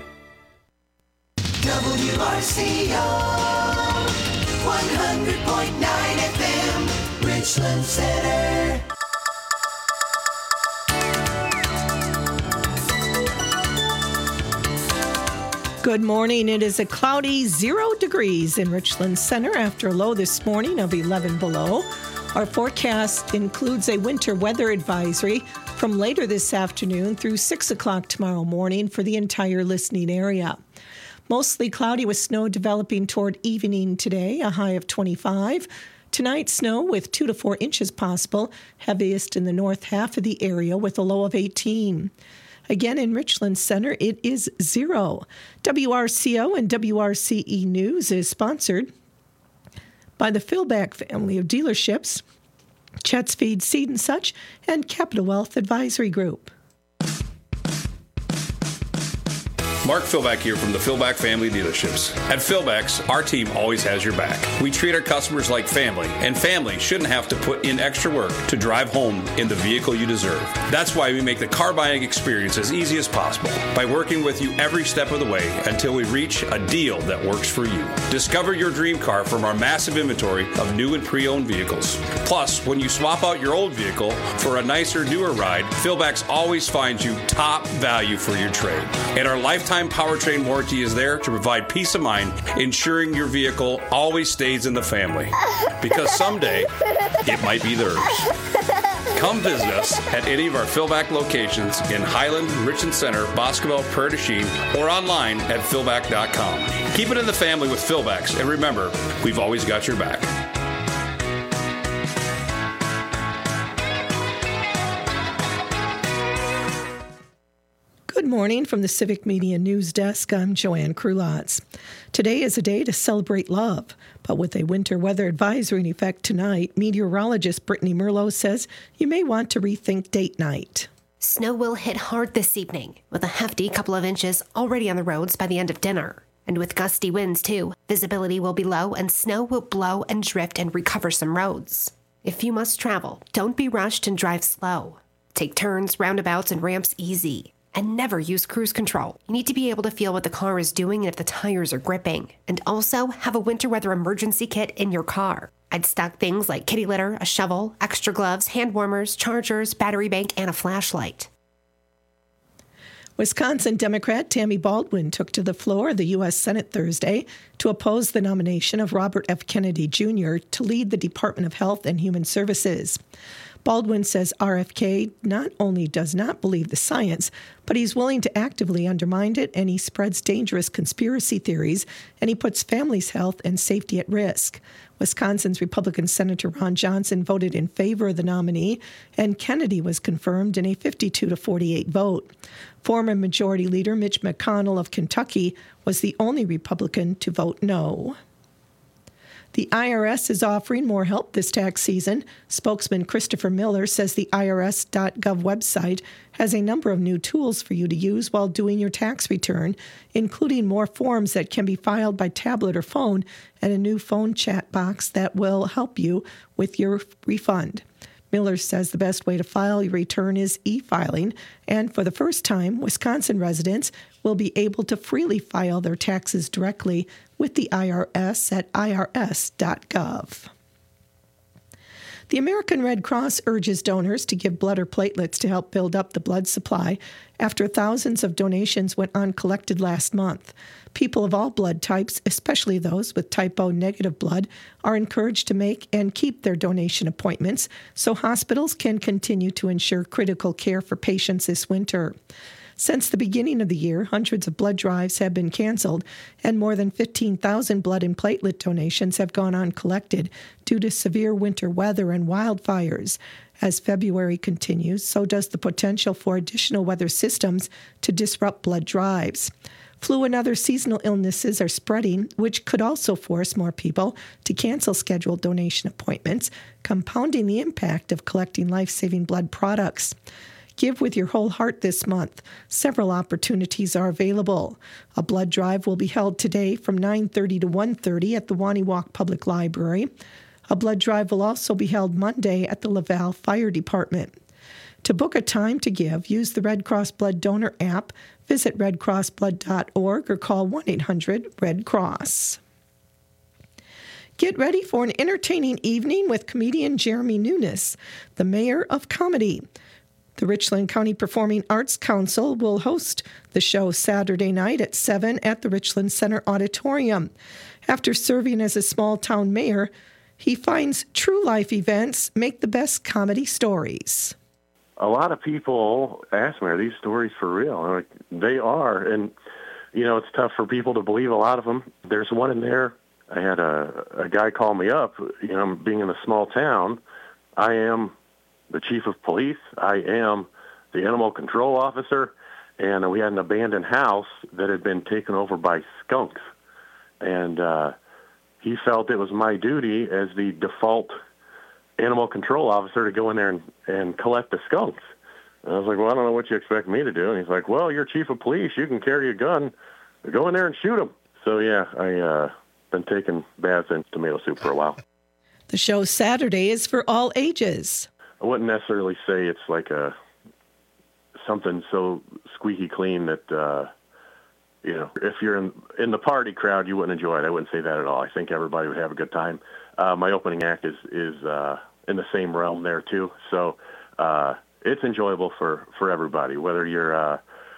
W R C O one hundred point nine F M, Richland Center. Good morning. It is a cloudy zero degrees in Richland Center after a low this morning of eleven below. Our forecast includes a winter weather advisory from later this afternoon through six o'clock tomorrow morning for the entire listening area. Mostly cloudy with snow developing toward evening today, a high of twenty-five. Tonight, snow with two to four inches possible, heaviest in the north half of the area with a low of eighteen. Again, in Richland Center, it is zero. W R C O and W R C E News is sponsored by the Philback family of dealerships, Chet's Feed, Seed and Such, and Capital Wealth Advisory Group. Mark Philback here from the Philback Family Dealerships. At Philback's, our team always has your back. We treat our customers like family, and family shouldn't have to put in extra work to drive home in the vehicle you deserve. That's why we make the car buying experience as easy as possible by working with you every step of the way until we reach a deal that works for you. Discover your dream car from our massive inventory of new and pre-owned vehicles. Plus, when you swap out your old vehicle for a nicer, newer ride, Philback's always finds you top value for your trade. And our lifetime powertrain warranty is there to provide peace of mind, ensuring your vehicle always stays in the family. Because someday, it might be theirs. Come visit us at any of our Philback locations in Highland, Richland Center, Boscobel, Prairie du Chien, or online at philback dot com. Keep it in the family with Philbacks, and remember, we've always got your back. Good morning from the Civic Media News Desk. I'm Joanne Krulotz. Today is a day to celebrate love, but with a winter weather advisory in effect tonight, meteorologist Brittany Merlot says you may want to rethink date night. Snow will hit hard this evening, with a hefty couple of inches already on the roads by the end of dinner. And with gusty winds, too, visibility will be low and snow will blow and drift and recover some roads. If you must travel, don't be rushed and drive slow. Take turns, roundabouts, and ramps easy. And never use cruise control. You need to be able to feel what the car is doing and if the tires are gripping. And also have a winter weather emergency kit in your car. I'd stock things like kitty litter, a shovel, extra gloves, hand warmers, chargers, battery bank, and a flashlight. Wisconsin Democrat Tammy Baldwin took to the floor of the U S Senate Thursday to oppose the nomination of Robert F. Kennedy Junior to lead the Department of Health and Human Services. Baldwin says R F K not only does not believe the science, but he's willing to actively undermine it, and he spreads dangerous conspiracy theories, and he puts families' health and safety at risk. Wisconsin's Republican Senator Ron Johnson voted in favor of the nominee, and Kennedy was confirmed in a fifty-two to forty-eight vote. Former Majority Leader Mitch McConnell of Kentucky was the only Republican to vote no. The I R S is offering more help this tax season. Spokesman Christopher Miller says the I R S dot gov website has a number of new tools for you to use while doing your tax return, including more forms that can be filed by tablet or phone and a new phone chat box that will help you with your refund. Miller says the best way to file your return is e-filing, and for the first time, Wisconsin residents will be able to freely file their taxes directly with the I R S at I R S dot gov. The American Red Cross urges donors to give blood or platelets to help build up the blood supply after thousands of donations went uncollected last month. People of all blood types, especially those with type O negative blood, are encouraged to make and keep their donation appointments so hospitals can continue to ensure critical care for patients this winter. Since the beginning of the year, hundreds of blood drives have been canceled, and more than fifteen thousand blood and platelet donations have gone uncollected due to severe winter weather and wildfires. As February continues, so does the potential for additional weather systems to disrupt blood drives. Flu and other seasonal illnesses are spreading, which could also force more people to cancel scheduled donation appointments, compounding the impact of collecting life-saving blood products. Give with your whole heart this month. Several opportunities are available. A blood drive will be held today from nine thirty to one thirty at the Waniwak Public Library. A blood drive will also be held Monday at the Laval Fire Department. To book a time to give, use the Red Cross Blood Donor app, visit red cross blood dot org, or call one eight hundred red cross. Get ready for an entertaining evening with comedian Jeremy Nunes, the mayor of comedy. The Richland County Performing Arts Council will host the show Saturday night at seven at the Richland Center Auditorium. After serving as a small-town mayor, he finds true life events make the best comedy stories. A lot of people ask me, are these stories for real? I'm like, they are. And, you know, it's tough for people to believe a lot of them. There's one in there. I had a, a guy call me up. You know, being in a small town, I am the chief of police. I am the animal control officer. And we had an abandoned house that had been taken over by skunks. And uh, he felt it was my duty as the default animal control officer to go in there and, and collect the skunks. And I was like, well, I don't know what you expect me to do. And he's like, well, you're chief of police. You can carry a gun. Go in there and shoot them. So, yeah, I uh, been taking baths in tomato soup for a while. The show Saturday is for all ages. I wouldn't necessarily say it's like a something so squeaky clean that, uh, you know, if you're in, in the party crowd, you wouldn't enjoy it. I wouldn't say that at all. I think everybody would have a good time. Uh, my opening act is, is uh, in the same realm there, too. So uh, it's enjoyable for, for everybody, whether you're uh,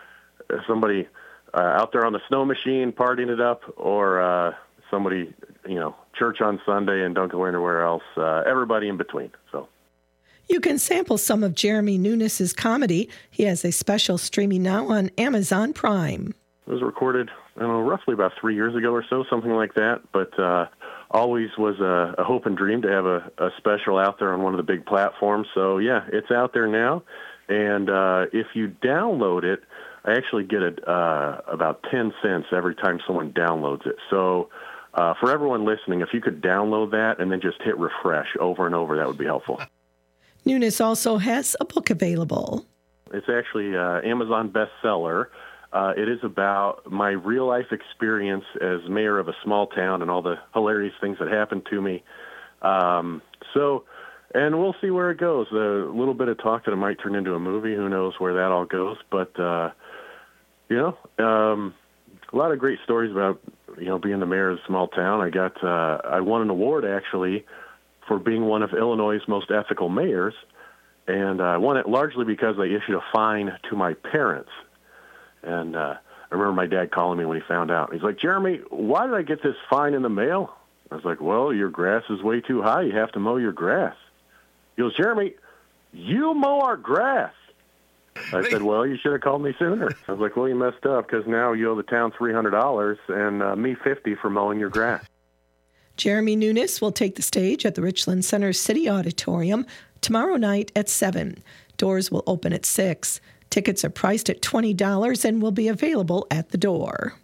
somebody uh, out there on the snow machine partying it up or uh, somebody, you know, church on Sunday and Duncan Wayne or where else, uh, everybody in between. So. You can sample some of Jeremy Nunes' comedy. He has a special streaming now on Amazon Prime. It was recorded, I don't know, roughly about three years ago or so, something like that. But uh, always was a, a hope and dream to have a, a special out there on one of the big platforms. So, yeah, it's out there now. And uh, if you download it, I actually get it uh, about ten cents every time someone downloads it. So uh, for everyone listening, if you could download that and then just hit refresh over and over, that would be helpful. Nunes also has a book available. It's actually uh, Amazon bestseller. Uh, it is about my real-life experience as mayor of a small town and all the hilarious things that happened to me. Um, so, and we'll see where it goes. A little bit of talk that it might turn into a movie. Who knows where that all goes? But, uh, you know, um, a lot of great stories about, you know, being the mayor of a small town. I got, uh, I won an award, actually, for being one of Illinois' most ethical mayors, and I uh, won it largely because I issued a fine to my parents. And uh, I remember my dad calling me when he found out. He's like, Jeremy, why did I get this fine in the mail? I was like, well, your grass is way too high. You have to mow your grass. He goes, Jeremy, you mow our grass. I said, well, you should have called me sooner. I was like, well, you messed up because now you owe the town three hundred dollars and uh, me fifty dollars for mowing your grass. Jeremy Nunes will take the stage at the Richland Center City Auditorium tomorrow night at seven. Doors will open at six. Tickets are priced at twenty dollars and will be available at the door.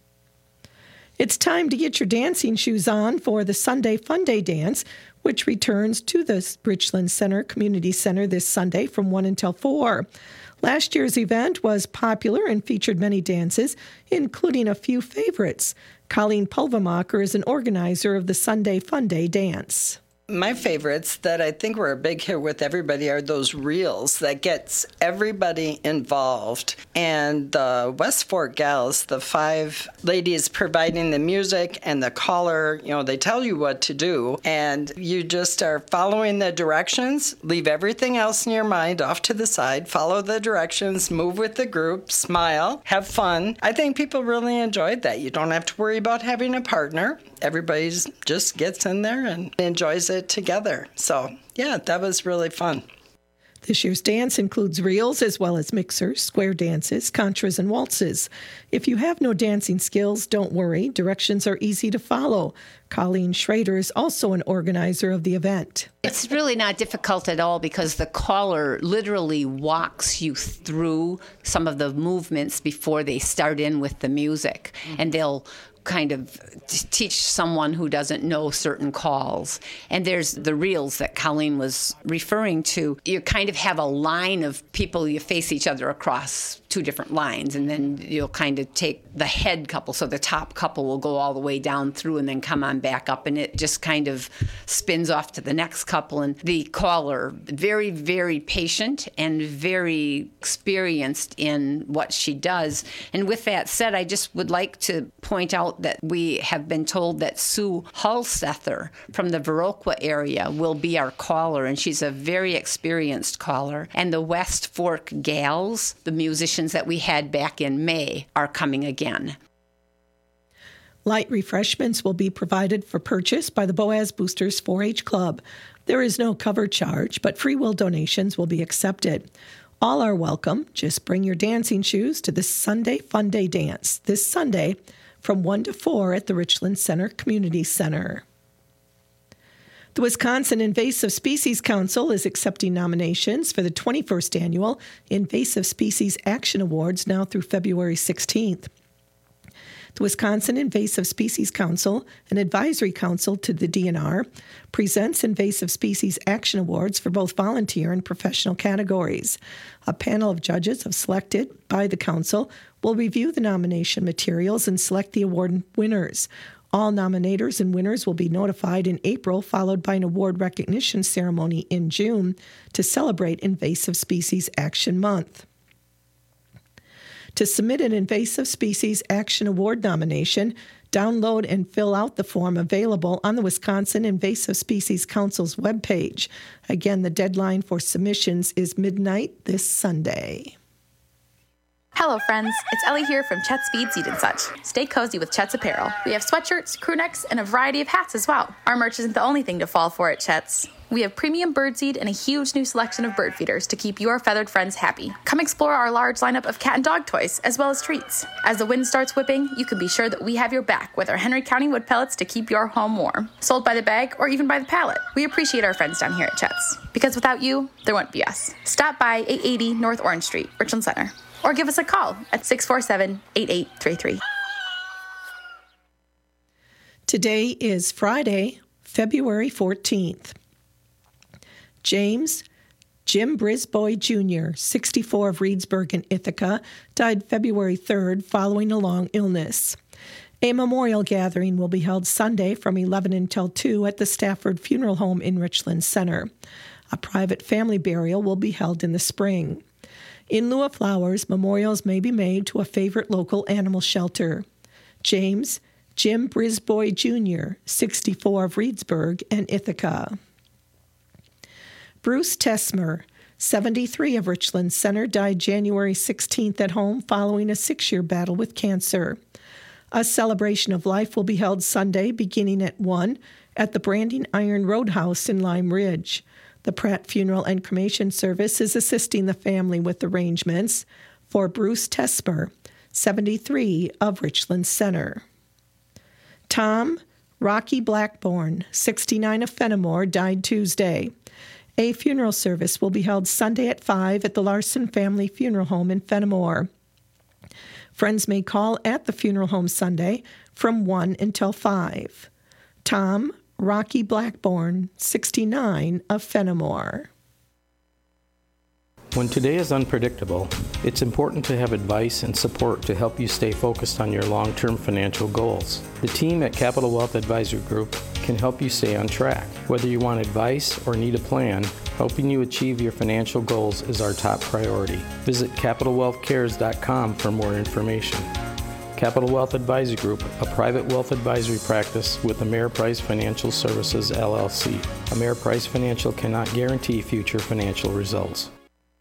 It's time to get your dancing shoes on for the Sunday Fun Day Dance, which returns to the Richland Center Community Center this Sunday from one until four. Last year's event was popular and featured many dances, including a few favorites. Colleen Pulvermacher is an organizer of the Sunday Fun Day Dance. My favorites that I think were a big hit with everybody are those reels that gets everybody involved. And the West Fork gals, the five ladies providing the music and the caller, you know, they tell you what to do. And you just are following the directions, leave everything else in your mind off to the side, follow the directions, move with the group, smile, have fun. I think people really enjoyed that. You don't have to worry about having a partner. Everybody just gets in there and enjoys it together. So, yeah, that was really fun. This year's dance includes reels as well as mixers, square dances, contras, and waltzes. If you have no dancing skills, don't worry. Directions are easy to follow. Colleen Schrader is also an organizer of the event. It's really not difficult at all because the caller literally walks you through some of the movements before they start in with the music. And they'll kind of teach someone who doesn't know certain calls. And there's the reels that Colleen was referring to. You kind of have a line of people, you face each other across two different lines, and then you'll kind of take the head couple, so the top couple will go all the way down through and then come on back up, and it just kind of spins off to the next couple. And the caller, very, very patient and very experienced in what she does. And with that said, I just would like to point out that we have been told that Sue Hulsether from the Viroqua area will be our caller, and she's a very experienced caller. And the West Fork Gals, the musicians that we had back in May, are coming again. Light refreshments will be provided for purchase by the Boaz Boosters four H Club. There is no cover charge, but free will donations will be accepted. All are welcome. Just bring your dancing shoes to the Sunday Fun Day Dance this Sunday from one to four at the Richland Center Community Center. The Wisconsin Invasive Species Council is accepting nominations for the twenty-first Annual Invasive Species Action Awards now through February sixteenth. The Wisconsin Invasive Species Council, an advisory council to the D N R, presents Invasive Species Action Awards for both volunteer and professional categories. A panel of judges have selected by the council will review the nomination materials and select the award winners. All nominators and winners will be notified in April, followed by an award recognition ceremony in June to celebrate Invasive Species Action Month. To submit an Invasive Species Action Award nomination, download and fill out the form available on the Wisconsin Invasive Species Council's webpage. Again, the deadline for submissions is midnight this Sunday. Hello, friends. It's Ellie here from Chet's Feed Seed and Such. Stay cozy with Chet's apparel. We have sweatshirts, crew necks, and a variety of hats as well. Our merch isn't the only thing to fall for at Chet's. We have premium birdseed and a huge new selection of bird feeders to keep your feathered friends happy. Come explore our large lineup of cat and dog toys, as well as treats. As the wind starts whipping, you can be sure that we have your back with our Henry County wood pellets to keep your home warm. Sold by the bag or even by the pallet. We appreciate our friends down here at Chet's, because without you, there wouldn't be us. Stop by eight eighty North Orange Street, Richland Center, or give us a call at six four seven, eight eight three three. Today is Friday, February fourteenth. James Jim Brisboy Junior, sixty-four, of Reedsburg in Ithaca, died February third following a long illness. A memorial gathering will be held Sunday from eleven until two at the Stafford Funeral Home in Richland Center. A private family burial will be held in the spring. In lieu of flowers, memorials may be made to a favorite local animal shelter. James Jim Brisboy Junior, sixty-four, of Reedsburg and Ithaca. Bruce Tesmer, seventy-three, of Richland Center, died January sixteenth at home following a six-year battle with cancer. A celebration of life will be held Sunday beginning at one at the Branding Iron Roadhouse in Lime Ridge. The Pratt Funeral and Cremation Service is assisting the family with arrangements for Bruce Tesmer, seventy-three, of Richland Center. Tom Rocky Blackburn, sixty-nine, of Fenimore, died Tuesday. A funeral service will be held Sunday at five at the Larson Family Funeral Home in Fenimore. Friends may call at the funeral home Sunday from one until five. Tom Rocky Blackburn, sixty-nine, of Fenimore. When today is unpredictable, it's important to have advice and support to help you stay focused on your long-term financial goals. The team at Capital Wealth Advisory Group can help you stay on track. Whether you want advice or need a plan, helping you achieve your financial goals is our top priority. Visit capital wealth cares dot com for more information. Capital Wealth Advisory Group, a private wealth advisory practice with Ameriprise Financial Services, L L C. Ameriprise Financial cannot guarantee future financial results.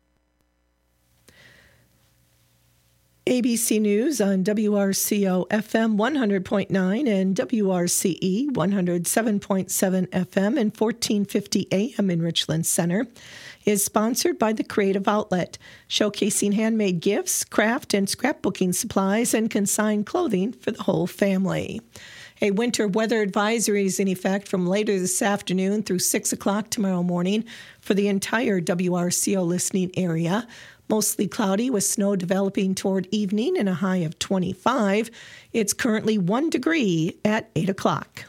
A B C News on W R C O F M one hundred point nine and W R C E one oh seven point seven F M and fourteen fifty A M in Richland Center is sponsored by the Creative Outlet, showcasing handmade gifts, craft and scrapbooking supplies, and consigned clothing for the whole family. A winter weather advisory is in effect from later this afternoon through six o'clock tomorrow morning for the entire W R C O listening area. Mostly cloudy with snow developing toward evening and a high of twenty-five. It's currently one degree at eight o'clock.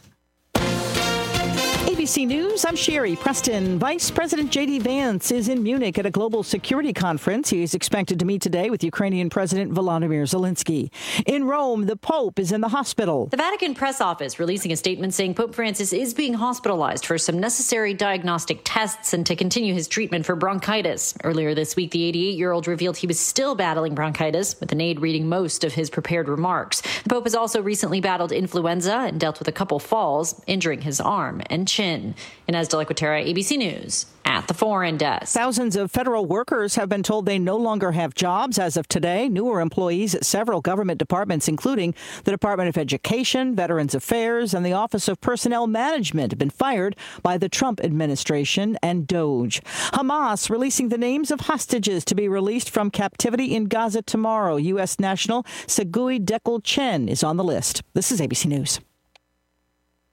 A B C News, I'm Sherry Preston. Vice President J D. Vance is in Munich at a global security conference. He is expected to meet today with Ukrainian President Volodymyr Zelensky. In Rome, the Pope is in the hospital. The Vatican press office releasing a statement saying Pope Francis is being hospitalized for some necessary diagnostic tests and to continue his treatment for bronchitis. Earlier this week, the eighty-eight-year-old revealed he was still battling bronchitis, with an aide reading most of his prepared remarks. The Pope has also recently battled influenza and dealt with a couple falls, injuring his arm and chin. Inez de la Cuetara, A B C News, at the Foreign Desk. Thousands of federal workers have been told they no longer have jobs as of today. Newer employees at several government departments, including the Department of Education, Veterans Affairs, and the Office of Personnel Management, have been fired by the Trump administration and DOGE. Hamas releasing the names of hostages to be released from captivity in Gaza tomorrow. U S national Segui Dekel Chen is on the list. This is A B C News.